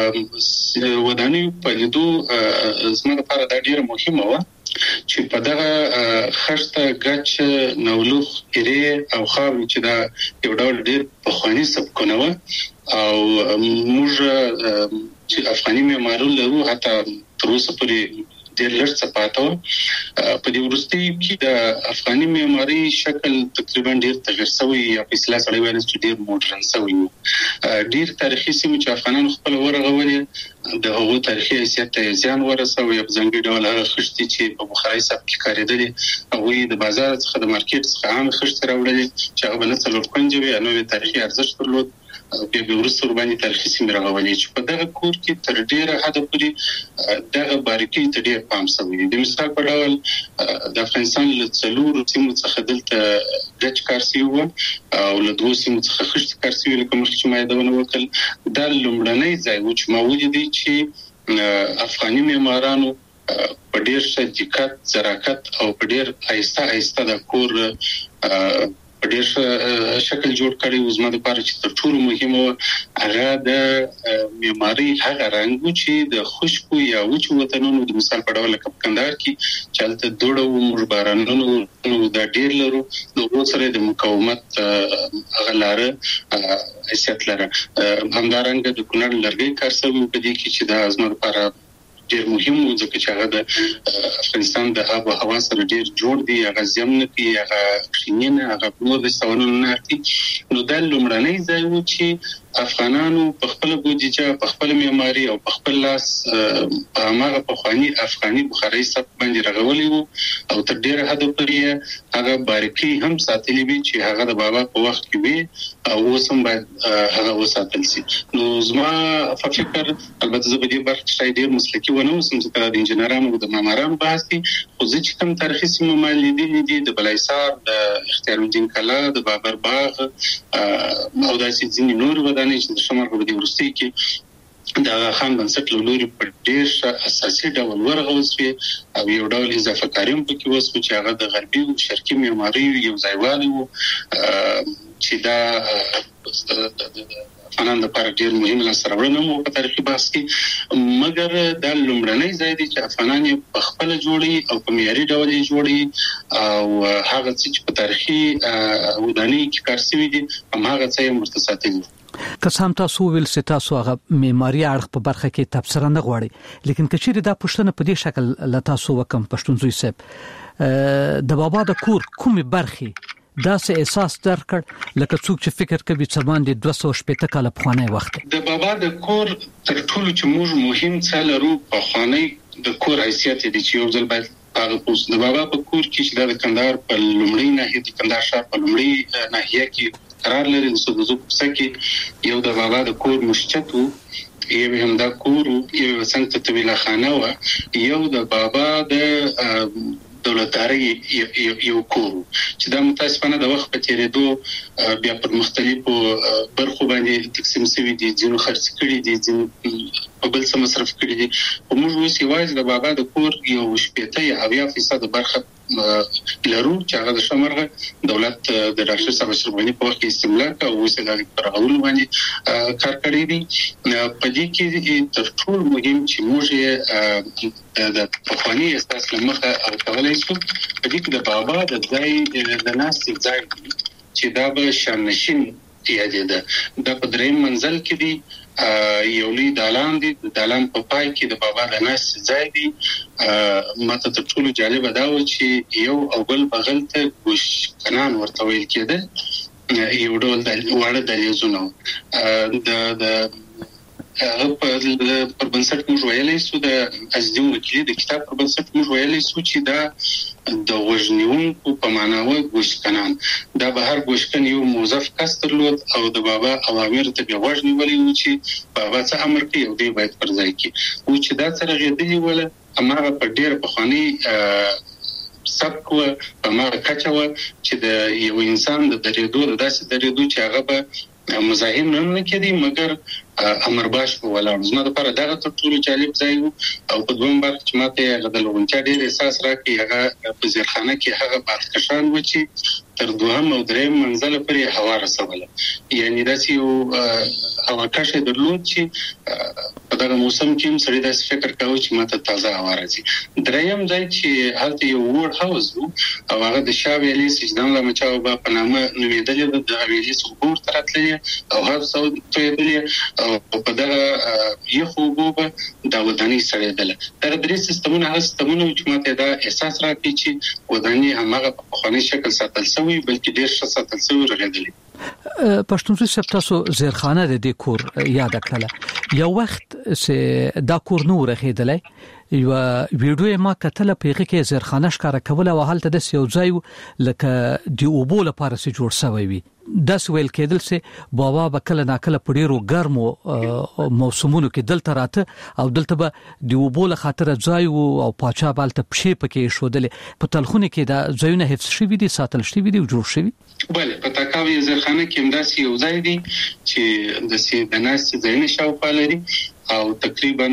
ودانیو په لیدو زموږ لپاره دا ډیره مهمه و چې په دغه خشته غچ نولوخ ایرې او خاورې چې دا یو ډول ډیر پخوانی سبکونه و او موږ چې افغاني معمارو لرو حتی تر اوسه پورې ډیر لږ څه پاتو په دې ورستي کې د افغاني معماري شکل تقریبا ډیر تغیر شوی یا په اصطلاح سره وایي چې ډیر موډرن شوی ډیر تاریخي سیمې چې افغانانو خپل ورغولې د هغو تاریخي حیثیت ته ځان ورسوي په ځانګړي ډول هغه خشتي چې په بخاري سب کې کارېدلې هغه د بازار څخه د مارکیټ څخه عام خشتي راوړلې چې هغه نه څلور کنجوي نو تاریخي ارزښت درلود به ورسره باندې تاریخي سیمې راغولې چې په دغه کور کې تر ډیره حد پورې دغه باریکي ته ډیر پام شوی دی د مثال په ډول د افغانستان له څلور سیمو څخه دلته ګچ کارسي و او له دوه سیمو څخه خشت کارسي لکه مخکې ما یادونه وکړ دا لومړنی ځای و چې ما ولیدی چې افغاني معمارانو په ډیر ښه دقت زراعت او په ډیر آهسته د کور په ډیر شکل جوړ کړی و زما لپاره چې تر ټولو مهمه هغه د معماري هغه رنګ چې د خشکو یا وچو وطنونو د مثال په ډول لکه کندهار کې چې هلته دوړو موږ بارانونو دا ډیر لرو د سره د مقاومت هغه لاره حیثیت لري همدارنګه د کونړ لرګي کارسوي په دې کې چې د زما لپاره ډیر مهم و ځکه چې هغه د افغانستان د آب او هوا سره ډیر جوړ دی هغه زمونه کې هغه خینه هغه نور د سوالونو نه اړتي نو دا لومړنی ځای و چې افغانانو په خپل بودیجه په خپل معماري او په خپل لاس په هغه پخوانی افغاني بخاري سب باندې راغولي وو او تر ډیره حد پورې هغه باریکي هم ساتلې وي چې هغه د بابا په وخت کې وي او اوس هم باید هغه وساتل شي نو زما په فکر البته زه به دې برخه کې ډیر مسلکي ونه اوسم چې د انجنیرانو او د معمارانو بحث دي خو زه چې کوم تاریخي سیمه مالیدلې دي د بلایسار د اختیار الدین کلا د بابر باغ او داسې ځینې نور ودانۍ چې د شمال په دې ورستي کې دا خان بنسټ لوري په ډیر اساسي ډول ورغول شو او یو ډول اضافه کاریم پکې وسو چې هغه د غربي او شرقي معماري یو ځایوالي وو چې دا افغانان لپاره ډیر مهم لاسته راوړنه مو په تاریخي بحث کې مګر دا لومړنی ځای دی چې افغانان په خپل جوړي او په معیاري ډول جوړي او هغه چې په تاریخي ودانۍ کې کارسوي دي هغه څه مرتساتي قسم تاسو ویل چې تاسو هغه معماري اړخ په برخه کې تبصره نه غواړي لیکن کچېره دا پښتنه په دې شکل لا تاسو وکم پښتونځوي صاحب د بابا د کور کومه برخه دا سه احساس درکړ لکه څوک چې فکر کوي چې باندې 280 کال پخوانی وخت د بابا د کور تر ټولو چې موږ مهم څه لرو پخوانی د کور حیثیت دي چې یو ځل باید هغه پوس د بابا په کور کې چې د کندهار په لومړی ناحیه د کندهار شهر په لومړی ناحیه کې قرار لري د سودزو کې یو د بابا د کور مشچتو یو هم دا کور یو څنګه طویله خانه و یو د بابا د دولتداري یو کور چې دا متاسفانه د وخت په تیریدو بیا پر مختلفو برخو باندې تقسیم شوی دي ځینو خرڅ کړي دي ځینو په بل څه مصرف کړي دي او موږ اوس یوازې د بابا د کور یو 80% برخه لرو چې هغه د شمرغه دولت د ډاکټر صاحب شربانی په وخت کې استملاک او اوس د پرغول باندې کار کړی دي په دې کې تر ټولو مهم چې موږ د پخوانی اساس لمخه او کولای شو په دې کې د بابا د ځای د ناس ځای چې دا به شانشین یادېده دا په دریم منزل کې دی یو لوی دالان دی دالان په پای کې د بابا د ناس ځای دی ماته تر ټولو جالب دا و چې یو او بل بغل ته ګوش کنان ورته ویل کېده یو ډول د وړه دلیزونه د پر بنسټ موږ ویلای شو د ازدیو وکیل د کتاب پر بنسټ موږ ویلای شو چې دا د وژنیونکو په معنا و ګوشکنان دا به هر ګوشکن یو موظف کس درلود او د بابا اوامر ته به وژنی ولې و چې بابا څه امر کوي او دی باید پر ځای کې او چې دا سره غېدلی ولا امره په ډېر بخونی سبق و په ما کچو چې د یو انسان د درېدو داسې درېدو چې هغه به مزاحم نه کېدی مګر امر باش ولاړ زما لپاره دا تر ټولو جالب ځای او په دوم برخه چې ماته هغه د لونچا ډېر احساس راکړي هغه په زیرخانه کې هغه بادکشان و چې تر دوهم او دریم منزل پورې هوا رسوله یعنی داسې یو هوا کشه درلود چې په دغه موسم کې هم سړی داسې فکر کاوه چې ماته تازه هوا راځي دریم ځای چې هلته یو وړ هاوس و او هغه د شاه ویلي سجدان له مچاو په نامه نومیدل د ویلي څوبور تراتلې او هر څو تویدلې او په دغه یو خوبه د ودانۍ سړېدل دا درې سیستمونه هغه سیستمونه چې ماته دا احساس راکړي چې ودانۍ همغه په خواني شکل ساتل شوی بلکې ډېر ښه ساتل شوی رغېدلې پښتونخوا سپتاسو زیرخانه د دې کور یاد کړله یو وخت چې دا کور نو رغېدلې یو ویډیو ما کتل په هغه کې زیرخانه ښکارا کوله او حالت د یو ځای لکه دی اوبو لپاره سي جوړ شوی وي داس ویل کېدل سي بابا بکله ناکله پډیرو ګرمو موسمونو کې دلته راته او دلته به دی اوبو له خاطر ځای او پاچا بالته پښې پکې شودل په تلخونه کې دا ځایونه حفظ شوی دي ساتل شوی دي او جوړ شوی بله په تاکاوی زیرخانه کې همداسې یو ځای دی چې د سي د ناس ځایونه شاوخوا لري او تقریبا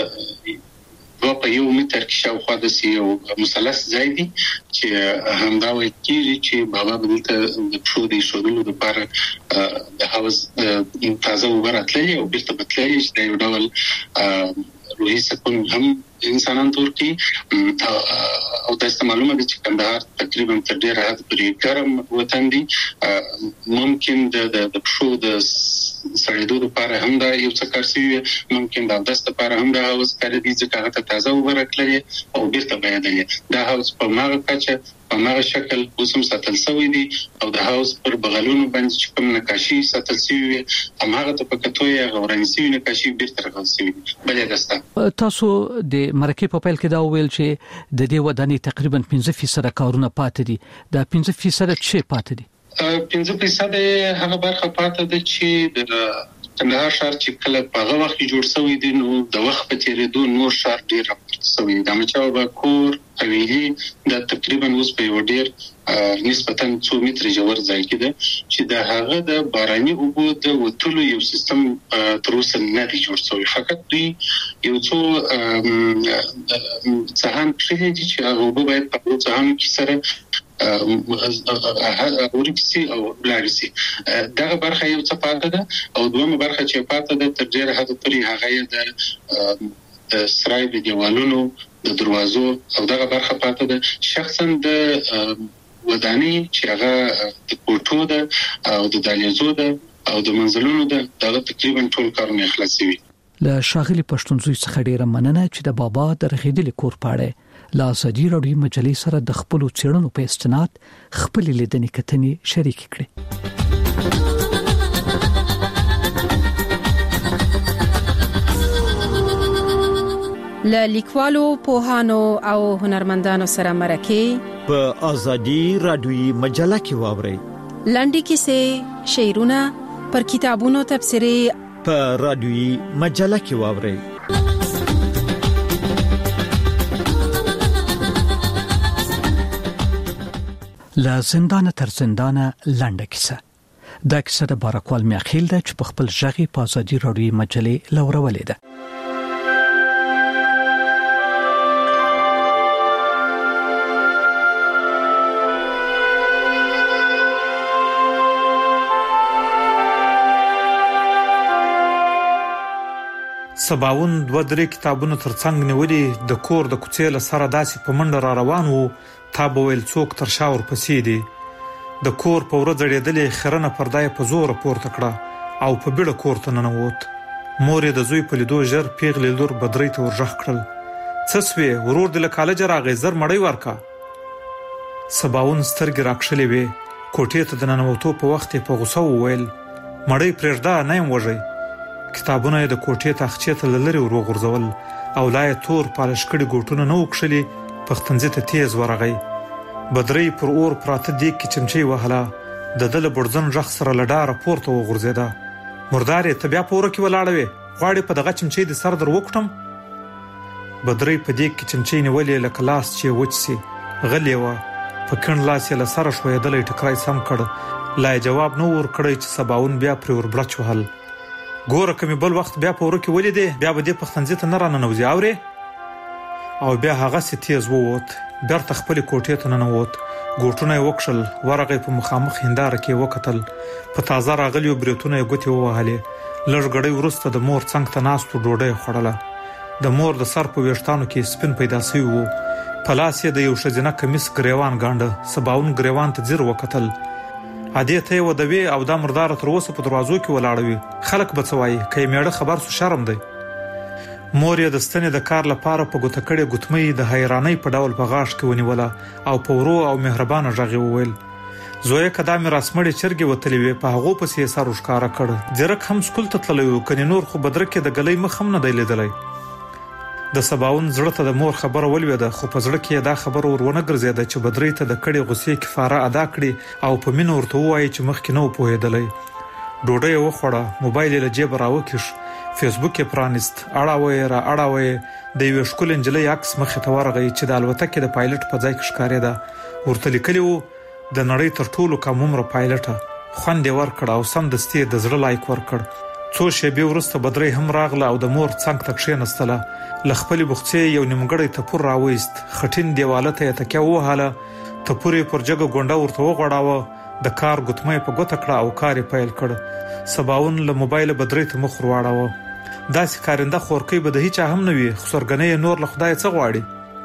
په یو متر کې شاوخوا د یو مثلث ځای دی چې همدا وایي چې بابا بدلته د پښو د شودلو لپاره د هاوس تازه وبراتللی او بیرته بتللی چې یو ډول روحي سکون هم انسانان تورکی او تاسو معلومه ده چې کندهار تقریبا تر ډیره حد پورې ګرم وطن دی ممکن د پښو د سړېدو لپاره هم دا یو څه کار شوی ممکن دا د لپاره هم دا اوس کار دي چې هغه تازه وبرکلې او بیرته بيادلې دا هاوس په ماغه کچه په ماغه شکل اوسم ساتل شوی دی او د هاوس پر بغلونو باندې چې کوم نقاشي ساتل شوی هغه ته په کتوې غوړنی شوی نقاشي بیرته راغل شوی بلې دسته تاسو د مرکه په پیل کې دا ویل چې د دې ودانۍ تقریبا 15% کارونه پاتې دي دا 15% څه پاتې دي 15% هغه برخه پاتې ده چې د کندهار ښار چې کله په هغه وخت جوړ شوی دی نو د وخت په تیریدو نور ښار ډیر راپورته شوی د مچاو با کور حویلي د تقریبا اوس په یو ډیر نسبتاً 2 متر ژور ځای کې ده چې د هغه د باراني اوبو د وټولو یو سیستم تر اوسه نه دی جوړ شوی فقط دی یو څو ځهان کړی چې هغه اوبو باید په ځهان کې سره اورکسي او بلاګسي دغه برخه یو څه پاتې ده او دومره برخه چې پاتې ده تر ډیره حد پورې هغه د سرای د دیوالونو د دروازو او دغه برخه پاتې ده شخصا د ودانۍ چې هغه د کوټو ده او د دالیزو ده او د منزلونو ده دا تقریبا ټول کارونه خلاصي وي له شاغلي پښتونزوي څخه ډیره مننه چې د بابا د رغېدلې کور پاړه لا ازادي راډیو مجلې سره د خپل چیرونو په استناد خپل لیدنې کتنې شریک کړي ل لیکوالو پوهانو او هنرمندانو سره مرکه په ازادي راډیو مجله کې واوري لنډي کیسې شعرونه پر کتابونو تبصرې په راډیو مجله کې واوري لا زندان تر زندان لنډه کیسه دا کیسه د بارکوال میاخیل ده چې په خپل ژغې په ازادي راډیو مجلې لورولې ده سباون 2-3 کتابونو ترڅنګ نیولې د کور د کوڅې له سره داسې په منډه را روان وو تا به ویل څوک تر شاور پسې دي د کور په ورځ اړېدلې خرنه پردای په زور پورته کړه او په بیړه کور ته ننوت مور د زوی په لیدو ژر پیغلې لور بدرۍ ته ورژغ کړل څه سوې ورور د کالج راغی زر مړی ورکا سباون سترګې راکښلې وې کوټې ته د ننوتو په وخت په غوسه وویل مړی پرېږده نه يم وږی کتابونه د کوټې تاخچې ته لری وروغورځول او لای تور پالش کړي ګوټونه نو وکښلي پختنځي ته تیز ورغی. بدرۍ پر اور پراته دیګ کې چمچي وهله. د دل برزن رخ سره لډاره پورته وغورځیدا. مردارې ته بیا پوره کې ولاړوي غواړي په دغه چمچي د سر در وکټم. بدرۍ په دیګ کې چمچي نیولې لکه لاس چې وچسي غلې و. په کڼ لاس یې له سره شویدلې ټکرای سم کړ. لای جواب نو ور کړی چې سباون بیا پر ور بلچ وهل. ګوره کمې بل وخت بیا پوره کې ولې دی بیا به دې پختنځي ته نه راننوځي اورې. او بیا هغه سي تیز ووت بیرته خپل کوټې ته ننوت. ګوټونه یې وکشل ورغې په مخامخ هنداره کې وکتل. په تازه راغلیو بریتونه یې ګوتې ووهلې. لږ غړی وروسته د مور څنګ ته ناستو ډوډۍ خوړله. د مور د سر په ویښتانو کې سپین پیدا سوی وو. په لاس یې د یو ښځینه کمیس ګریوان ګانډه. سباون ګریوان ته ځیر وکتل. عادي ته یې ودوي او دا مرداره تر اوسه په دروازو کې ولاړوي. خلک به څه وایي که یې میړه خبر سو شرم دی. مور یې د ستنې د کار لپاره په ګوته کړې ګوتمۍ د حیرانۍ په ډول په غاښ کې ونیوله او په ورو او مهربانه غږ یې وویل زویه که دا مې راسمړې چرګې وتلې وې په هغو پسې یې سر وښکاره کړ. ځیرک هم سکول ته تللی و کنې نور خو بدرک کې د ګلۍ مخ هم نه دی لیدلی. د سباون زړه ته د مور خبره ولوېده خو په زړه کې یې دا خبره ور ونه ګرځېده چې بدرۍ ته د کړې غوسې کفاره ادا کړي او په مینه ورته ووایي چې مخکې نه و پوهېدلی. ډوډۍ یې وخوړه. موبایل یې له جیبه راوکیښ. فیسبوک یې پرانیست. اړاوه را اړاوه د یوې ښکلې نجلۍ عکس مخې ته ورغی چې د الوتکې د پایلټ په ځای کې ښکارېده. ورته لیکلي وو د نړۍ تر ټولو کم عمره پایلټه. خوند یې ورکړ او سمدستي یې د زړه لایک ورکړ. څو شېبې وروسته بدرۍ هم راغله او د مور څنګ ته کښېنستله. له خپلې بوخڅې یو نیمګړی تپور راویست. خټین دیواله ته یې تکیه ووهله. تپور یې پر جګه ګونډه ورته وغوړاوه. د کار ګوتمه یې په ګوته کړه او کار یې پیل کړ. سباون له موبایله بدرۍ ته مخ ورواړاوه. داسې کارنده خورکۍ به د هیچا هم نه وي خو سرګنۍ یې نور له خدایه څه غواړي.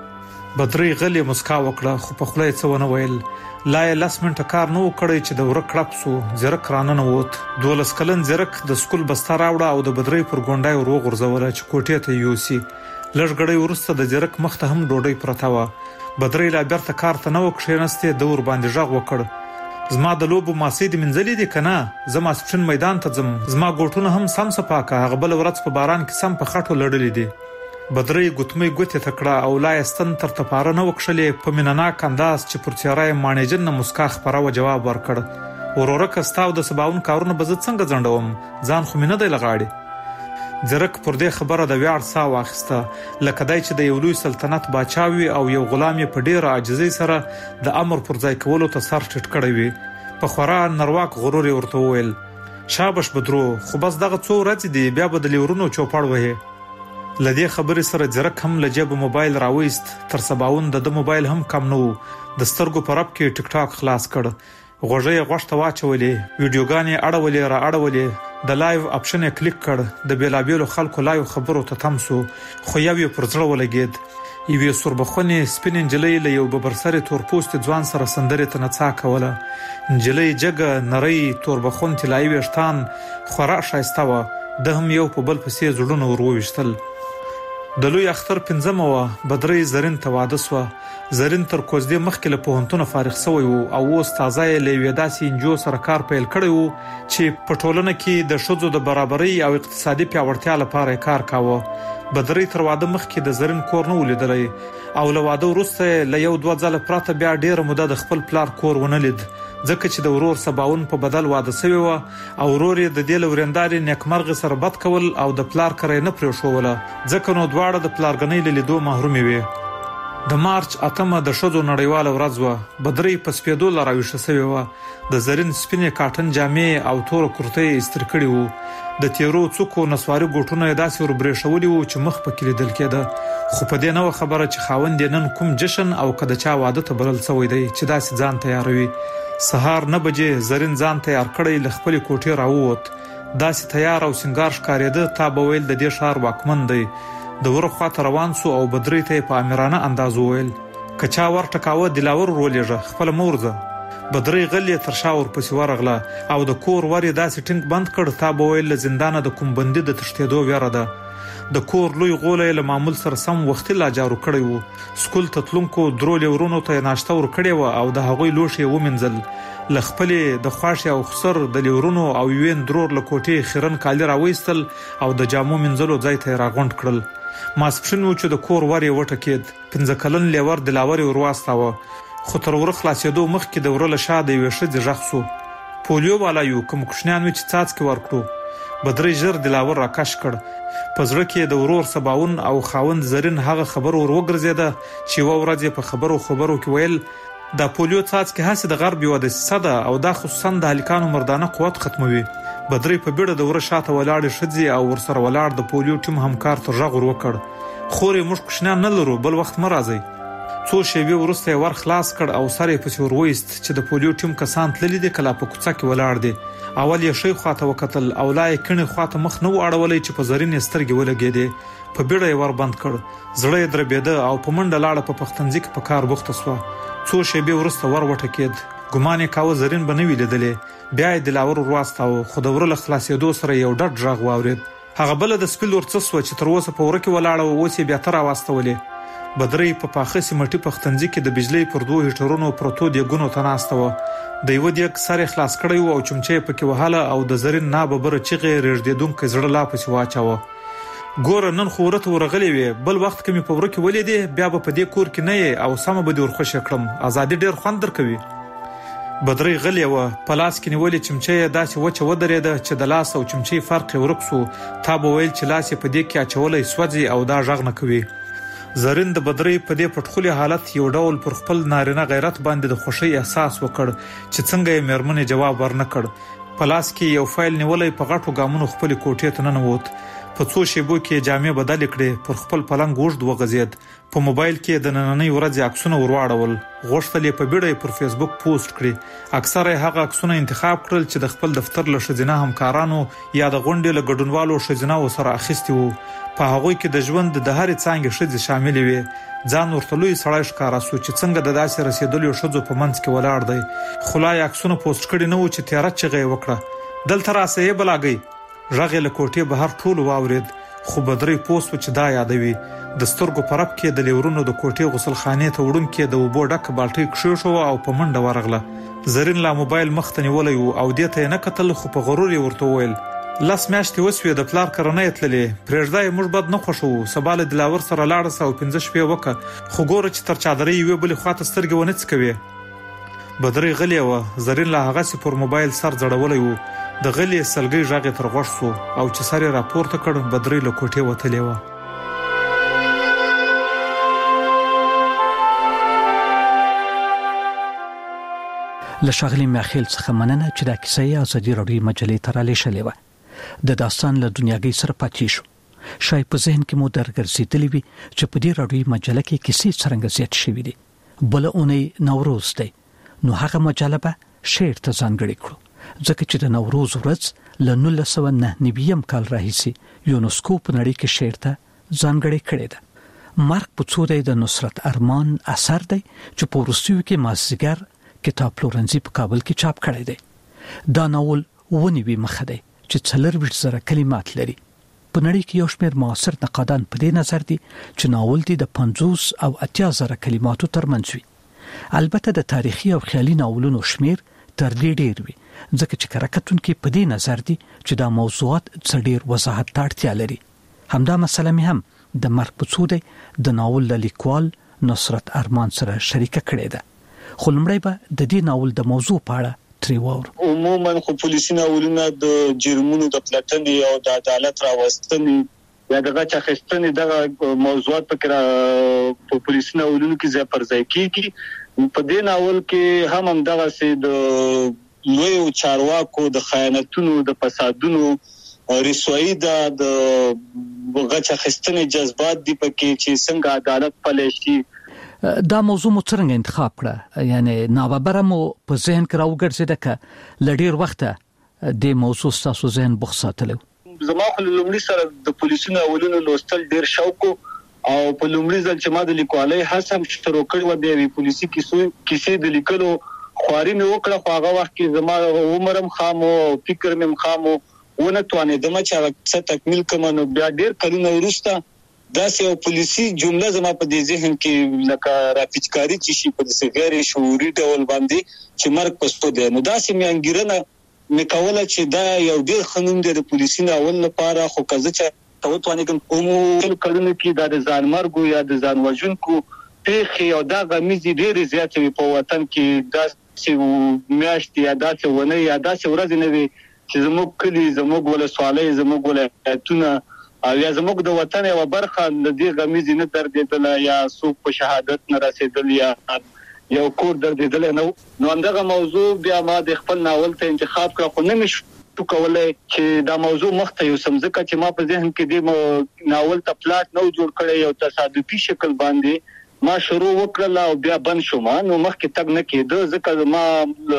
بدرۍ غلې مسکا وکړه خو په خوله یې څه ونه ویل. لا یې 10 منټه کار نه و کړی چې د وره کړپ سو. زیرک راننوت. 12 کلن زیرک د سکول بسته راوړه او د بدرۍ پر ګونډه یې وروغورځوله چې کوټې ته یوسي. لږ غړی وروسته د زیرک مخ ته هم ډوډۍ پرته وه. بدرۍ لا بیرته کار ته نه و کښېنستې. د ور باندې غږ وکړ زما د لوبو ماسې د منځلې دي که نه؟ زه ماسپښین میدان ته ځم. زما ګوټونه هم سم سپاکه. هغه بله ورځ په باران کې سم په خټو لړلې دي. بدرۍ ګوتمۍ ګوتې ته کړه او لا یې ستن تر تپاره نه وکښلې. په مینهناک انداز چې پر څېره یې ماڼېجن نه مسکا خپره وه جواب ورکړ ورورکه ستا او د سباون کارونه به زه څنګه ځنډوم؟ ځان خو مې نه دی له غاړې. زیرک پر دې خبره د ویاړ ساه واخیسته لکه دی چې د یو لوی سلطنت باچا وي او یو غلام یې په ډېره عاجزۍ سره د امر پر ځای کولو ته سر ټیټ کړی وي. په خورا نرواک غرور یې ورته وویل شابش بدرو خو بس دغه څو ورځې دي بیا به د لیورونو چوپړ وهې. له دې خبرې سره زیرک هم له جیبه موبایل راویست. تر سباون د موبایل هم کم نه و. د سترګو په رپ کې ټیک ټاک خلاص کړ. غوږۍ یې غوږ ته واچولې. ویډیوګانې اړولې را اړولې. د لایو اپشن یې کلیک کړ. د بیلابیلو خلکو لایو خبرو ته تم سو خو یو یې پر زړه ولګېد. یوې سوربخونې سپین نجلۍ له یو ببرسرې تورپوستې ځوان سره سندرې ته نڅا کوله. نجلۍ جګه نرۍ توربخون طلایي ویښتان خورا ښایسته وه. ده هم یو په بل پسې زړونه ور وویشتل. د لوی اختر 5مه وه. بدرۍ زرین ته واده سوه. زرین تر کوزدې مخکې له پوهنتونه فارغ شوی و او اوس تازه یې له یوې داسې انجو سره کار پیل کړی و چې په ټولنه کې د ښځو د برابرۍ او اقتصادي پیاوړتیا لپاره کار کاوه. بدرۍ تر واده مخکې د زرین کور نه ولیدلی او له واده وروسته له 1-2 ځله پرته بیا ډیره موده د خپل پلار کور ونه لید ځکه چې د ورور سباون په بدل واده شوی و او ورور یې د دې لورنداري نیکمرغه سره بد کول او د پلار کرے نه پرېښوله ځکه نو دواړه د پلارګنۍ له لیدو محرومې وي. د مارچ 8مه د ښځو نړیواله ورځ وه. بدرۍ په سپېدو راویښه شوې وه. د زرین سپینې کاټن جامې او توره کرتۍ یې ایستر کړي وو. د تیرو څوکو نسواري ګوټونه یې داسې وربرېښولي وو چې مخ پکې لیدل کېده خو په دې نه وه خبره چې خاوند یې نن کوم جشن او که د چا واده ته بلل شوی دی چې داسې ځان تیاروي. سهار 9 بجې زرین ځان تیار کړی له خپلې کوټې راووت. داسې تیار او سنگار ښکارېده تا به ویل د دې ښار واکمن دی. د وره خواته روان سو او بدرۍ ته په امیرانه انداز وویل که چا ورټکاوه دلاور ورولېږه خپله مه ورځه. بدرۍ غلې تر شا ورپسې ورغله او د کور ور یې داسې ټینګ بند کړ تا به ویل له زندانه د کوم بندي د تښتېدو ویره ده. د کور لوی غوله یې له معمول سره سم وختي لا جارو کړی و. سکول ته تلونکو درو لیورونو ته یې ناشته ورکړې وه او د هغوی لوښي یې ومینځل. لخپلې د خواښ او خسر د لیورونو او یوین درور له کوټې خیرن کالي راوېستل او د جامو منځلو ځای ته راغونډ کړل. ماسپښین و چې د کور ور یې وټکېد. 15 کلن لیور دلاور ورواستاوه، خو تر ور خلاصېدو مخکې د ور له شا د یوې ښځې غږ شو. پولیو والا یو کوم کوشنیان و چې څاڅکي ورکړو. بدرۍ ژر دلاور راکش کړ. په زړه کې د ورور سباون او خاوند زرین هغه خبر ور وګرځېده چې یوه ورځ یې په خبرو کې ویل دا پولیو څاڅکي هسې د غرب یوه دسیسه ده او دا خصوصا د هلکانو مردانه قوت ختموي. بدرۍ په بیړه د وره شاته ولاړې ښځې او ورسره ولاړ د پولیو ټیم همکار ته غږ ور وکړ. خورې موږ کوشنیان نه لرو، بل وخت مه راځئ. څو شېبې وروسته یې ور خلاص کړ او سر یې پسې ور وایست چې د پولیو ټیم کسان تللي دي که لا په کوڅه کې ولاړ دي. اول یې ښی خواته وکتل او لا یې کڼې خواته مخ نه و اړولی چې په زرینې سترګې ولګېدې. په بیړه یې ور بند کړ. زړه یې دربېده او په منډه لاړه په پختنځي کې په کار بوخته سوه. څو شېبې وروسته ور وټکېد. ګمان یې کاوه زرین به نه وي لیدلی. بیا یې دلاور ور واستاوه، خو د وره له خلاصېدو سره یو ډډ غږ واورېد. هغه بله د سپي لور څه سوه چې تر اوسه په وره کې ولاړه وه، اوس یې بیا ته راواستولې. بدرۍ په پاخه سیمټي پختنځي کې د بجلۍ پر 2 هیټرونو پرتو دیګونو ته ناسته وه. د یوه دیګ سر یې خلاص کړی و او چمچه یې پکې وهله او د زرین ناببره چیغې رېږدېدونکی زړه لا پسې واچاوه. ګوره نن خو وره ته ورغلې وې، بل وخت که مې په وره کې ولیدې بیا به په دې کور کې نه یې او سمه به دې ورخوشې کړم. ازادي ډېر خوند درکوي. بدرۍ غلې وه، په لاس کې نیولې چمچه یې داسې وچه ودرېده چې د لاس او چمچې فرق یې ورک سو. تا به ویل چې لاس یې په دې کې اچولی سوځي او دا غږ نه کوي. زرین د بدرۍ په دې پټخولي حالت یو ډول پر خپل نارینه غیرت باندې د خوښۍ احساس وکړ چې څنګه یې مېرمنې جواب ورنه کړ. په لاس کې یو فایل نیولی په غټو ګامونو خپلې کوټې ته ننوت. په څو شېبو کې جامې بدلې کړې، پر خپل پلنګ اوږد وغځېد. په موبایل کې د نننۍ ورځې عکسونه ور واړول. غوښتل یې په بیړه یې پر فیسبوک پوسټ کړي. اکثره یې هغه عکسونه انتخاب کړل چې د خپل دفتر له ښځینه همکارانو یا د غونډې له ګډونوالو ښځینه‌و سره اخیستي وو. په هغوی کې د ژوند د هرې څانګې ښځې شاملې وې. ځان ورته لوی سړی ښکاره سو چې څنګه د داسې رسېدلیو ښځو په منځ کې ولاړ دی. خو لا یې عکسونه پوسټ کړي نه وو چې تیاره چیغه یې وکړه، دلته راسه یې بلاګئ. غږ یې له کوټې بهر ټولو واورېد، خو بدرۍ پوه سو چې دا یادوي. د سترګو په رپ کې د لیورونو د کوټې غسلخانې ته وړونکې د اوبو ډکه بالټۍ کښېښوه او په منډه ورغله. زرین لا موبایل مخ ته نیولی و او دې ته یې نه کتل، خو په غرور یې ورته وویل 10 میاشتې وسوې د پلار کره نه تللې، پرېږده یې موږ بد نه خوښوو. سبا له دلاور سره لاړه سه او 15 شپې وکړه، خو ګوره چې تر چادرۍ یوې بلې خواته سترګې ونه څکوې. بدرۍ غلې وه. زرین لا هغسې پر موبایل سر ځړولی و. د غلې سلګۍ غږ یې تر غوږ سو او چې سر یې راپورته کړ، بدرۍ له کوټې وتلې وه. له ښاغلي میاخیل څخه مننه چې دا کیسه یې ازادي راډیو مجلې ته رالیږلې وه. د داستان له دنیاګۍ سره پاتې شو. شاید په ذهن کې مو درګرځېدلې وي چې په دې راډیو مجله کې کیسې څرنګه زیات شوي دي. بله اونۍ نوروز دی، نو هغه مجله به شعر ته ځانګړې کړو، ځکه چې د نوروز ورځ له 1999 کال راهیسې یونسکو په نړۍ کې شعر ته ځانګړې کړې ده. مرګ په څو دی د نصرت ارمان اثر دی چې په وروستیو کې مازدیګر کتاب پلورنځي په کابل کې چاپ کړی دی. دا ناول 19 مخه دی چې 40,000 کلمات لري. په نړۍ کې یو شمېر معاصر نقادان په دې نظر دي چې ناول دی د 50 او 80,000 کلماتو ترمنځ وي. البته د تاریخي او خیالي ناولونو شمېر تر دې ډېر وي، ځکه چې کتونکي په دې نظر دي چې دا موضوعات څه ډېر وضاحت ته اړتیا لري. همدا مسله مې هم د مرګ په څو دی د ناول د لیکوال نصرت ارمان سره شریکه کړې ده. خو لومړی به د دې ناول د موضوع په اړه ترې واورو. عموما خو پولیسي ناولونه د جرمونو د پلټنې او د عدالت راوستنې یا د غچ اخیستنې دغه موضوعات په پولیسي ناولونو کې ځای پر ځای کېږي. په دې ناول کې هم همدغسې د لویو چارواکو د خیانتونو د فسادونو رسوایی د غچ اخیستنې جذبات دي پکې چې څنګه عدالت پلی شي. دا موضوع مو څنګه انتخاب کړه؟ یعنی ناببره مو په ذهن کې راوګرځېده که له ډېر وخته دې موضوع ستاسو ذهن بوخت ساتلی و؟ زما خو لومړي سره د پولیسي ناولونو لوستل ډېر شوق و او په لومړي ځل چې ما د لیکوالۍ هڅه هم شروع کړې وه، د یوې پولیسي کیسې د لیکلو خواري مې وکړه، خو هغه وخت کې زما عمر هم خام و او فکر مې هم خام و، ونه توانېدم چې هغه څه تکمیل کړم. نو بیا ډېر کلونه وروسته دا یو پولیسي جمله زما په دې ذهن کې لکه راپیچکاری چې شي په دې غیر شعوري ډول باندې چې مرګ پستو دی. نو دا سیمه انګیرنه میکوله چې دا یو ډیر خنوم دی د پولیسي ناول لپاره، خو کزه چې توتوانه کوم کلونه کې د ځان مرګ یا د ځان وژونکو پیښې او دا غمیزي ډیر زیات وي په وطن کې. دا چې میاشت یا دا چې ونه یا دا چې ورځ نه وي چې زموږ کلی، زموږ ولسوالۍ، زموږ ولایتونه او یا زموږ د وطن یو برخه د دې غمیزي نه دردېدل یا څوک په شهادت نه رسیدل یا یو کور دردېدل نه. نو همدغه موضوع بیا ما د خپل ناول ته انتخاب کړ، خو نه مې کولای چې دا موضوع مخته یو سمځکه چې ما په ذهن کې د ناول ته پلاټ نو جوړ کړی، یو تصادفي شکل باندې ما شروع وکړل او بیا بند شوم. نو مخکې تګ نه کېده ځکه ما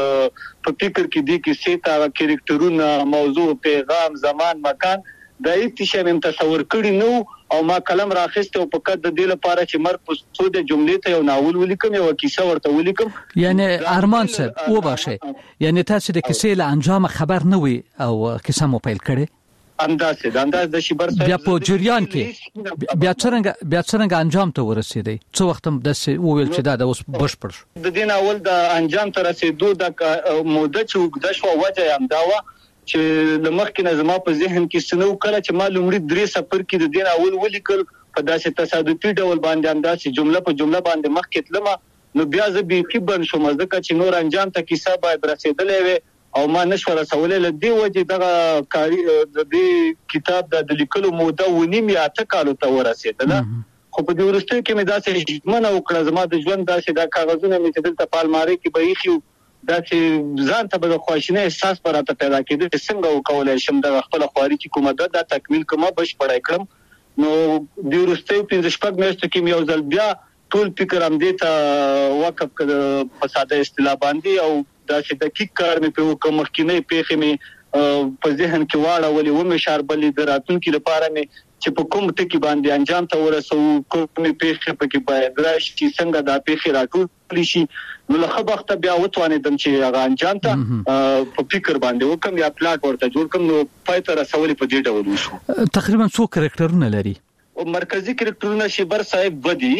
په فکر کې دي کې سیتا کریکټرونه، موضوع، پیغام، زمان، مکان دا هیڅ شی مې تصور کړی نو او ما قلم راخسته او په کده د دې لپاره چې مرګ په څو د جملې ته یو ناول ولیکم، یو کیسه ورته ولیکم. یعنی ارمان صاحب و باشه، یعنی تاسو د کیسې له انجام خبر نه وي او کیسه مو پیل کړي انداز د شیبر صاحب بیا په جریان کې بیا څنګه انجام ته ورسېدی؟ څو وخت هم د ویل چې دا اوس بشپړ د دې ناول د انجام ته رسیدو د موده چې وګد شو وجه هم دا و چې لمخکې نه زما په ذهن کې سنو کړه چې ما لومړی 3 سفر کې د دین اول ولیکل په داسې تصادفي ډول باندې انداسې جمله په جمله باندې مخکې تلم. نو بیا زه به بن شوم ځکه چې نور انجام ته کیسه باید رسیدلې وي او ما نشو رسولې لدی وجه دغه کاری د دې کتاب د لیکلو موده ونیم یا تکالو ته ورسېدله. خو په دې ورسته کې مې داسې ژمنه وکړه زما د ژوند داسې د کاغذونه مې چې دلته پالماري کې به یې دا چې ځان ته به خوښنه احساس پراته پیدا کېده چې څنګه وکولای شم د خپل خواري چې کومه دا تکمیل کومه بشپړای کړم. نو د ورسته 15 میاشتو کې یو ځل بیا ټول فکر هم دې ته وقف کړ په ساده اصطلاح باندې او دا چې دقیق کار مې په کوم مخکینه پیښې مې په ذهن کې واړولې و مې شاربلې دراتونکو لپاره مې چې په کوم ټکی باندې انجام ته ورسو، کومې پیښې پکې باید راشي، څنګه دا پیښې راټول شي. نو له خبرته بیا وتوانیدم چې هغه انجام ته په فکر باندې وکم یا پلاټ ورته جوړ کم. نو پای ته رسولې په دې ډول وشو. تقریبا څو کریکټرونه لري؟ مرکزی کریکټرونه شیبر صاحب بدی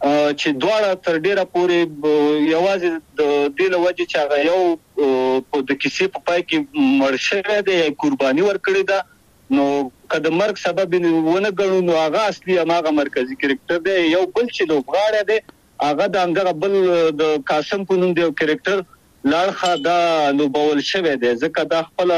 چې دواړه تر ډیره پورې یوازې د دې لوجه چې هغه یو په د کیسې په پای کې مرشه ده قرباني ورکړي ده. نو کله مرګ سبب ونه غنو نو هغه اصلي هغه مرکزی کریکټر دی. یو بل چې لوبغاړی دی هغه د هغه بل د قاسم په نوم دی کریکټر لاړخه دا لوبول شوی دی ځکه دا خپل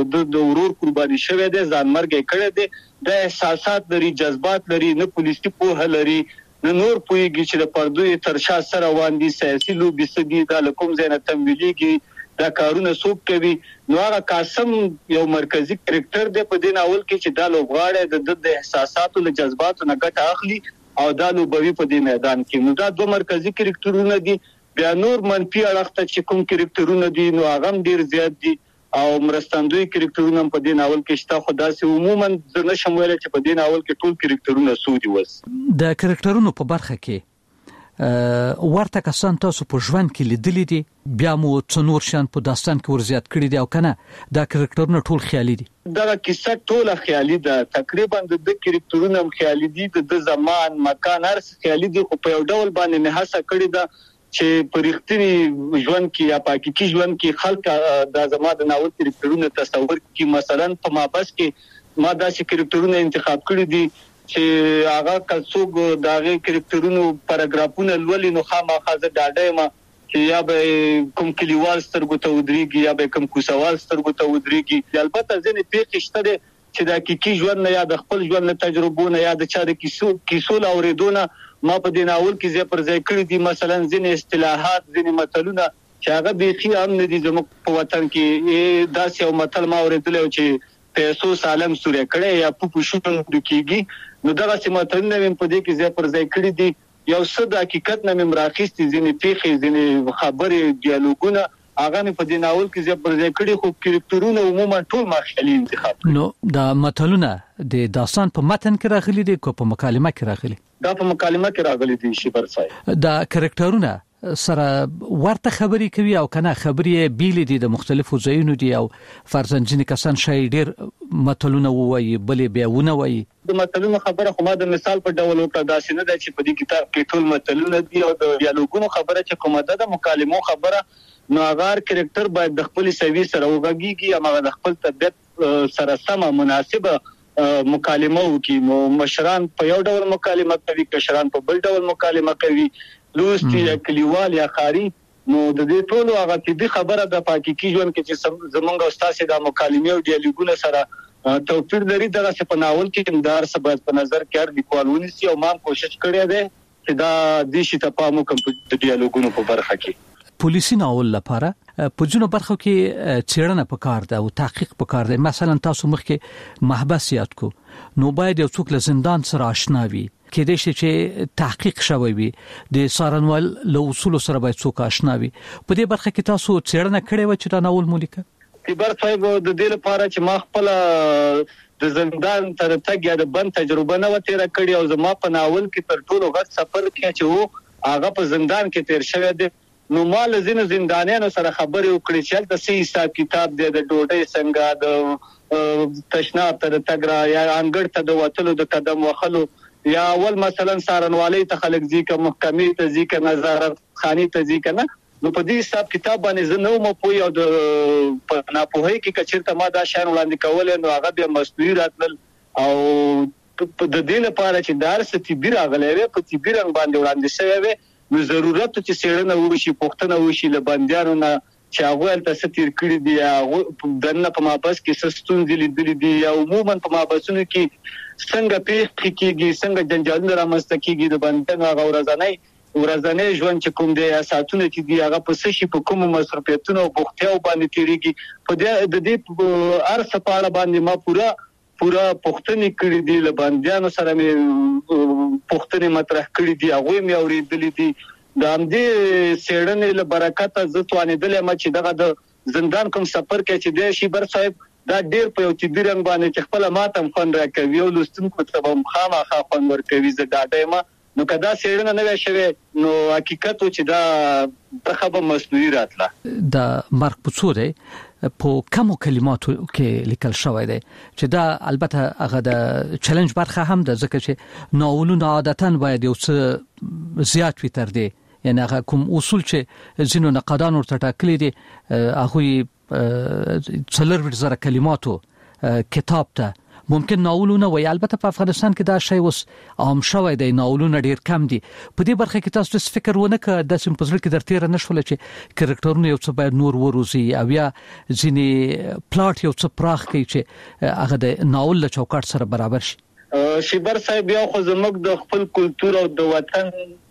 د ورور قرباني شوی دی، ځان مرګ کړی دی، د احساسات لري، جذبات لري، نه پولیسي په لري، نه نور پویږي چې د پردوی ترشا سره واندي سیاسي لوبي سدي د لکوم زینه تمویليږي دا کارونه څوک کوي. نو هغه قاسم یو مرکزی کریکټر دی په دې ناول کې چې دا لوبغاړی د احساساتو له جذباتو نه ګټه اخلي او دا لوبوي په دې میدان کې. نو دا دوه مرکزی کریکټرونه دي. بیا نور منفي اړخ ته چې کوم کریکټرونه دي نو هغه ډیر زیات دي او مرستندوی کریکټرونه په دې ناول کې شته. خو دا سه عموما زه نشم ویل چې په دې ناول کې ټول کریکټرونه سودي وس. د کریکټرونو په برخه کې ورته کسان تاسو په ژوند کې لیدلې دي، بیا مو څنور شان په داستان کې ورزيات کړی دي او کنه دا کریکټرونه ټول خیالي دي؟ دا کیسه ټول خیالي ده، تقریبا د کریکټرونه هم خیالي دي، د زمان مکان هر څه خیالي دي، خو په یو ډول باندې نه هڅه کړی ده چې په رښتینی ژوند کې یا په حقيقي ژوند کې خلک د زما د ناول کریکټرونه تصور کړي. مثلا په مابس کې ما داسې کریکټرونه انتخاب کړی دي چې هغه کڅوګ داغه کریکټرونو پاراګرافونه لولي نو خامخا زه ډاډه ما چې یا به کوم کلیوال سترګو ته ودرېږي یا به کوم کوسوال سترګو ته ودرېږي. البته ځینې پیښې شته چې د حقيقي ژوند نه یا د خپل ژوند له تجربو نه یا د چا د کیسو اوریدونه ما په دې ناول کې زه پر ځای کړی دي. مثلا ځینې اصطلاحات، ځینې متلونه چې هغه بيخي هم نه دي زموږ په وطن کې. داسې یو متل ما اوریدل چې پیسو سالم سورې کړي یا پوپو شون دکېږي. نو دغه سماتونه هم په دې کې زه پر ځای کړی دي. یو څه د حقیقت نه مراخستي ځینې پیښې، ځینې خبرې، ډیالوګونه هغه په دې ناول کې زه پر ځای کړی. خو کریکټرونه عموما ټول مخالي انتخاب. نو د متلونه د داستان په متن کې راغلي دي کو په مکالمه کې راغلي؟ دا په مکالمه کې راغلي دي شي پر ځای. د کریکټرونه سره ورته خبري کوي او کنه خبري بیل دي د مختلفو ځایونو دي او فرزنجنی کسان شای ډیر متلونه وایي بلې بیاونه وایي د متلونو خبره خو ما د مثال په ډول وکړه دا سینه د چې په دې کتاب کې ټول متلونه دي او د ډیالوګونو خبره چې کومه ده د مکالمو خبره نو اگر کریکټر باید د خپل سوي سره وګږي او د خپل طبيعت سره سم مناسبه مکالمه وکي نو مشران په یو ډول مکالمه کوي کشران په بل ډول مکالمه کوي لوستي یا کلیوال یا خاري نو د دې ټول هغه چې خبره د حقيقي ژوند کې چې زمونږ استاد د مکالمې او ډیالوګونو سره توپیر لري دغه څه په ناول کې اندار سبب په نظر کې لیکوالونی سي او ما کوشش کړی دی چې دا د شي ته پام وکم په ډیالوګونو په برخه کې پولیسي ناول لپاره په جنو برخو کې چیرنه پکار ده او تحقیق پکار ده مثلا تاسو مخکې محبس یاد کو نو باید یو څوک له زندان سره آشنا وي کې د شي چې تحقیق شوی وي د سارنوال له اصول سره باید څوک آشنا وي په دې برخه کې تاسو چیرنه کړې و چې دا ناول مولیکه کبر صاحب د دې لپاره چې ما خپل د زندان تر تګ یا د بند تجربه نه و تیر کړی او زما په ناول کې تر ټولو غټ سفر کې چې وو هغه په زندان کې تیر شوی دی نو مال زین زندانیانو سره خبرې وکړې چې د سي حساب کتاب دی د ډوډۍ څنګه د تشناب تر تګرا یا انګړ ته د وټلو د قدم وخلو یا اول مثلا سارنوالي ته خلک ځکه محکمې ته ځکه نظارت خاني ته ځکه نه نو په دې حساب کتاب باندې زه نو مو پوي او د ناپوهي کې کچرته ما دا شان وړاندې کول نو هغه به مسؤلیت راتل او په د دې لپاره چې دار ستې بیر غلې په تي بیر باندې وړاندې شوی وي نو ضرورت چې سیړنه وشي پښتنه وشي له بندیانو نه چې هغه تاسو تیر کړی دی هغه دنه په مابس کې سستون دي لیدل دي یا عموما په مابسونو کې څنګه پیښ کیږي څنګه جنجالونه رامنځته کیږي د بندیانو هغه ورځنی ژوند چې کوم دی اساسونه چې دی هغه په سشي په کوم مصرفیتونو او بوختیاو باندې تیریږي په دې د دې ارث په اړه باندې ما پورا پښتني کړی دی له بندیانو سره مې پښتني مطرح کړی دی هغه مې اوریدلې دي د همدې سیړنې له برکت زه توانېدل ما چې دغه د زندان کوم سفر کې چې د شیبر صاحب دا ډېر په یو تدبیرنګ باندې چې خپل ماتم فن راکوي او لستونکو ته هم خامخا فن ورکوي زه ډاډه ما نو کدا سیړنه نه وشوي نو حقیقت چې دا خبره مسؤلیت راتله د مارک پوڅوري په کومو کلماتو کې لیکل شوی دی چې دا البته هغه د چیلنج برخه هم د ځکه چې ناولونه عادتاً باید یو څه زیات وي تر دې یعنی هغه کوم اصول چې ځینو نقادان ورته ټاکلي دي هغه څلور زره کلماتو کتاب ته ممکن ناولونه وي البته په افغانستان کې دا شی اوس عام شوی دی ناولونه ډیر کم دي په دې برخه کې تاسو څه فکر ونه کړئ د سیم پزړه کې درته نشول چې کریکټرونه یو څه باید نور وروزي او یا ځینې پلاټ یو څه پراخ کوي چې هغه د ناول له چوکاټ سره برابر شي شیبر صاحب یو خو زموږ د خپل کلچر او د وطن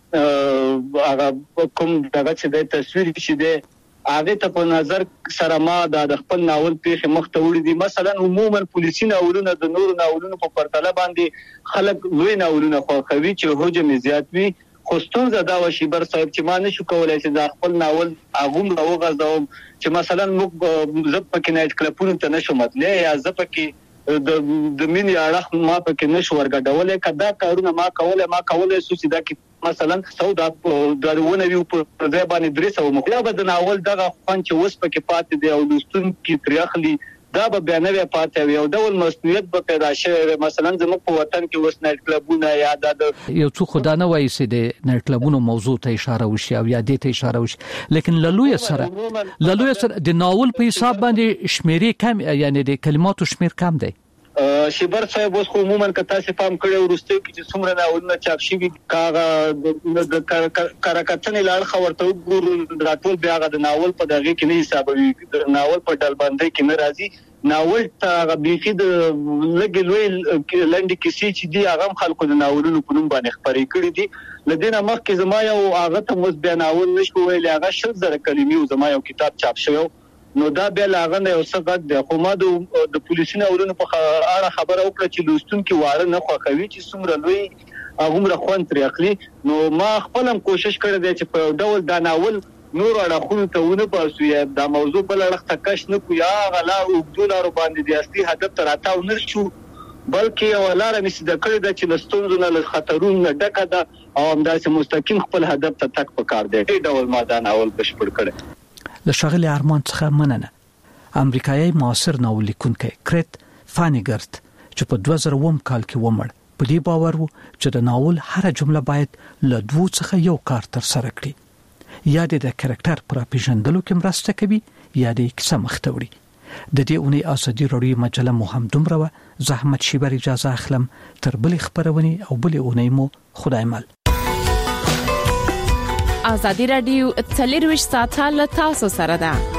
هغه کوم دغه چې د تصویر شي دی هغه ته په نظر سره ما د خپل ناول پیښه مخته وړي دي مثلا عموما پولیسي ناولونه د نور ناولونو په پرتله باندې خلک لوی ناولونه خوښوي چې حجم زیات وي خو ستونزه دا وشي بر صاحب چې ما نشو کولای چې د خپل ناول هغه راوغځوم چې مثلا موږ زپ کې نایټ کلبونو ته نشو متلې یا زپ کې د مینې اړه ما پکې نشو ورګډولې کدا کارونه ما کولای سو چې دا کې مثلا سودا دونه ویو په ځای باندې درسو مخلا به د ناول دغه خوان چې وس پکې پاتې دی او لستون کې تریخلی دا به بیانوي پاتې وي او ډول مسؤلیت به پیدا شي مثلا زموږ په وطن کې وس نایټ کلبونه یا د یو څو خدای نه وایي چې د نایټ کلبونو موضوع ته اشاره وشي او یا دې ته اشاره وشي لیکن للوی سره د ناول په حساب باندې شمیرې کم یعنی د کلماتو شمیر کم دی شیبر صاحب اوس عموما کته سي فهم کړي ورسته چې څومره ناولونه چاپ شي کاغه د کارکتنې لاړ خبرته ګور راتول بیا غو د ناول په دغه کې نه حسابوي د ناول په ډلبندۍ کې نه راځي ناول ته بيخي د لګلوي لنډ کیسې چې دی هغه خلکو د ناولونو په نوم باندې خبرې کړې دي لدينا مخکې زما یو هغه ته مس بیا ناول نشو ویل هغه شل زره کلمې زما یو کتاب چاپ شوی نو دا بیا لاغه نه اوسه غږ د حکومت د پولیسو ناولونو په اړه خبره وکړه چې لوستون کې واړه نه خوخوي چې څومره لوی هغه خوان تر اخلي نو ما خپلم کوشش کړی دی چې په ډول دا ناول نور اړخونو ته ونه پاسو یا دا موضوع بل اړخ ته کش نه کو یا غلا او دولار باندې د اصلي هدف تر اتاو نشو بلکې یو لار نشي د کړی د چلستونو نه خطرونو ډکه ده او همداسې مستقیم خپل هدف ته تک پکار دی ډول ما دا ناول بشپړ کړی. له شغله ارمان څخه مننه. امریکایي معاصر ناول لیکونکی کریت فانیګرت چې په 2000 کال کې ومړ په دې باور وو چې د ناول هر جمله باید له دوه څخه یو کار تر سره کړي یا د کریکټر پر پیژندلو کې مرسته کوي یا د کیسه مخته وړي. د دې اونۍ ازادي راډیو مجله مو هم دومره زحمت شیبر اجازه اخلم تر بل خبرونه او بل اونۍ مو خدای مل. ازادي راډیو 24 ساعته له تاسو سره ده.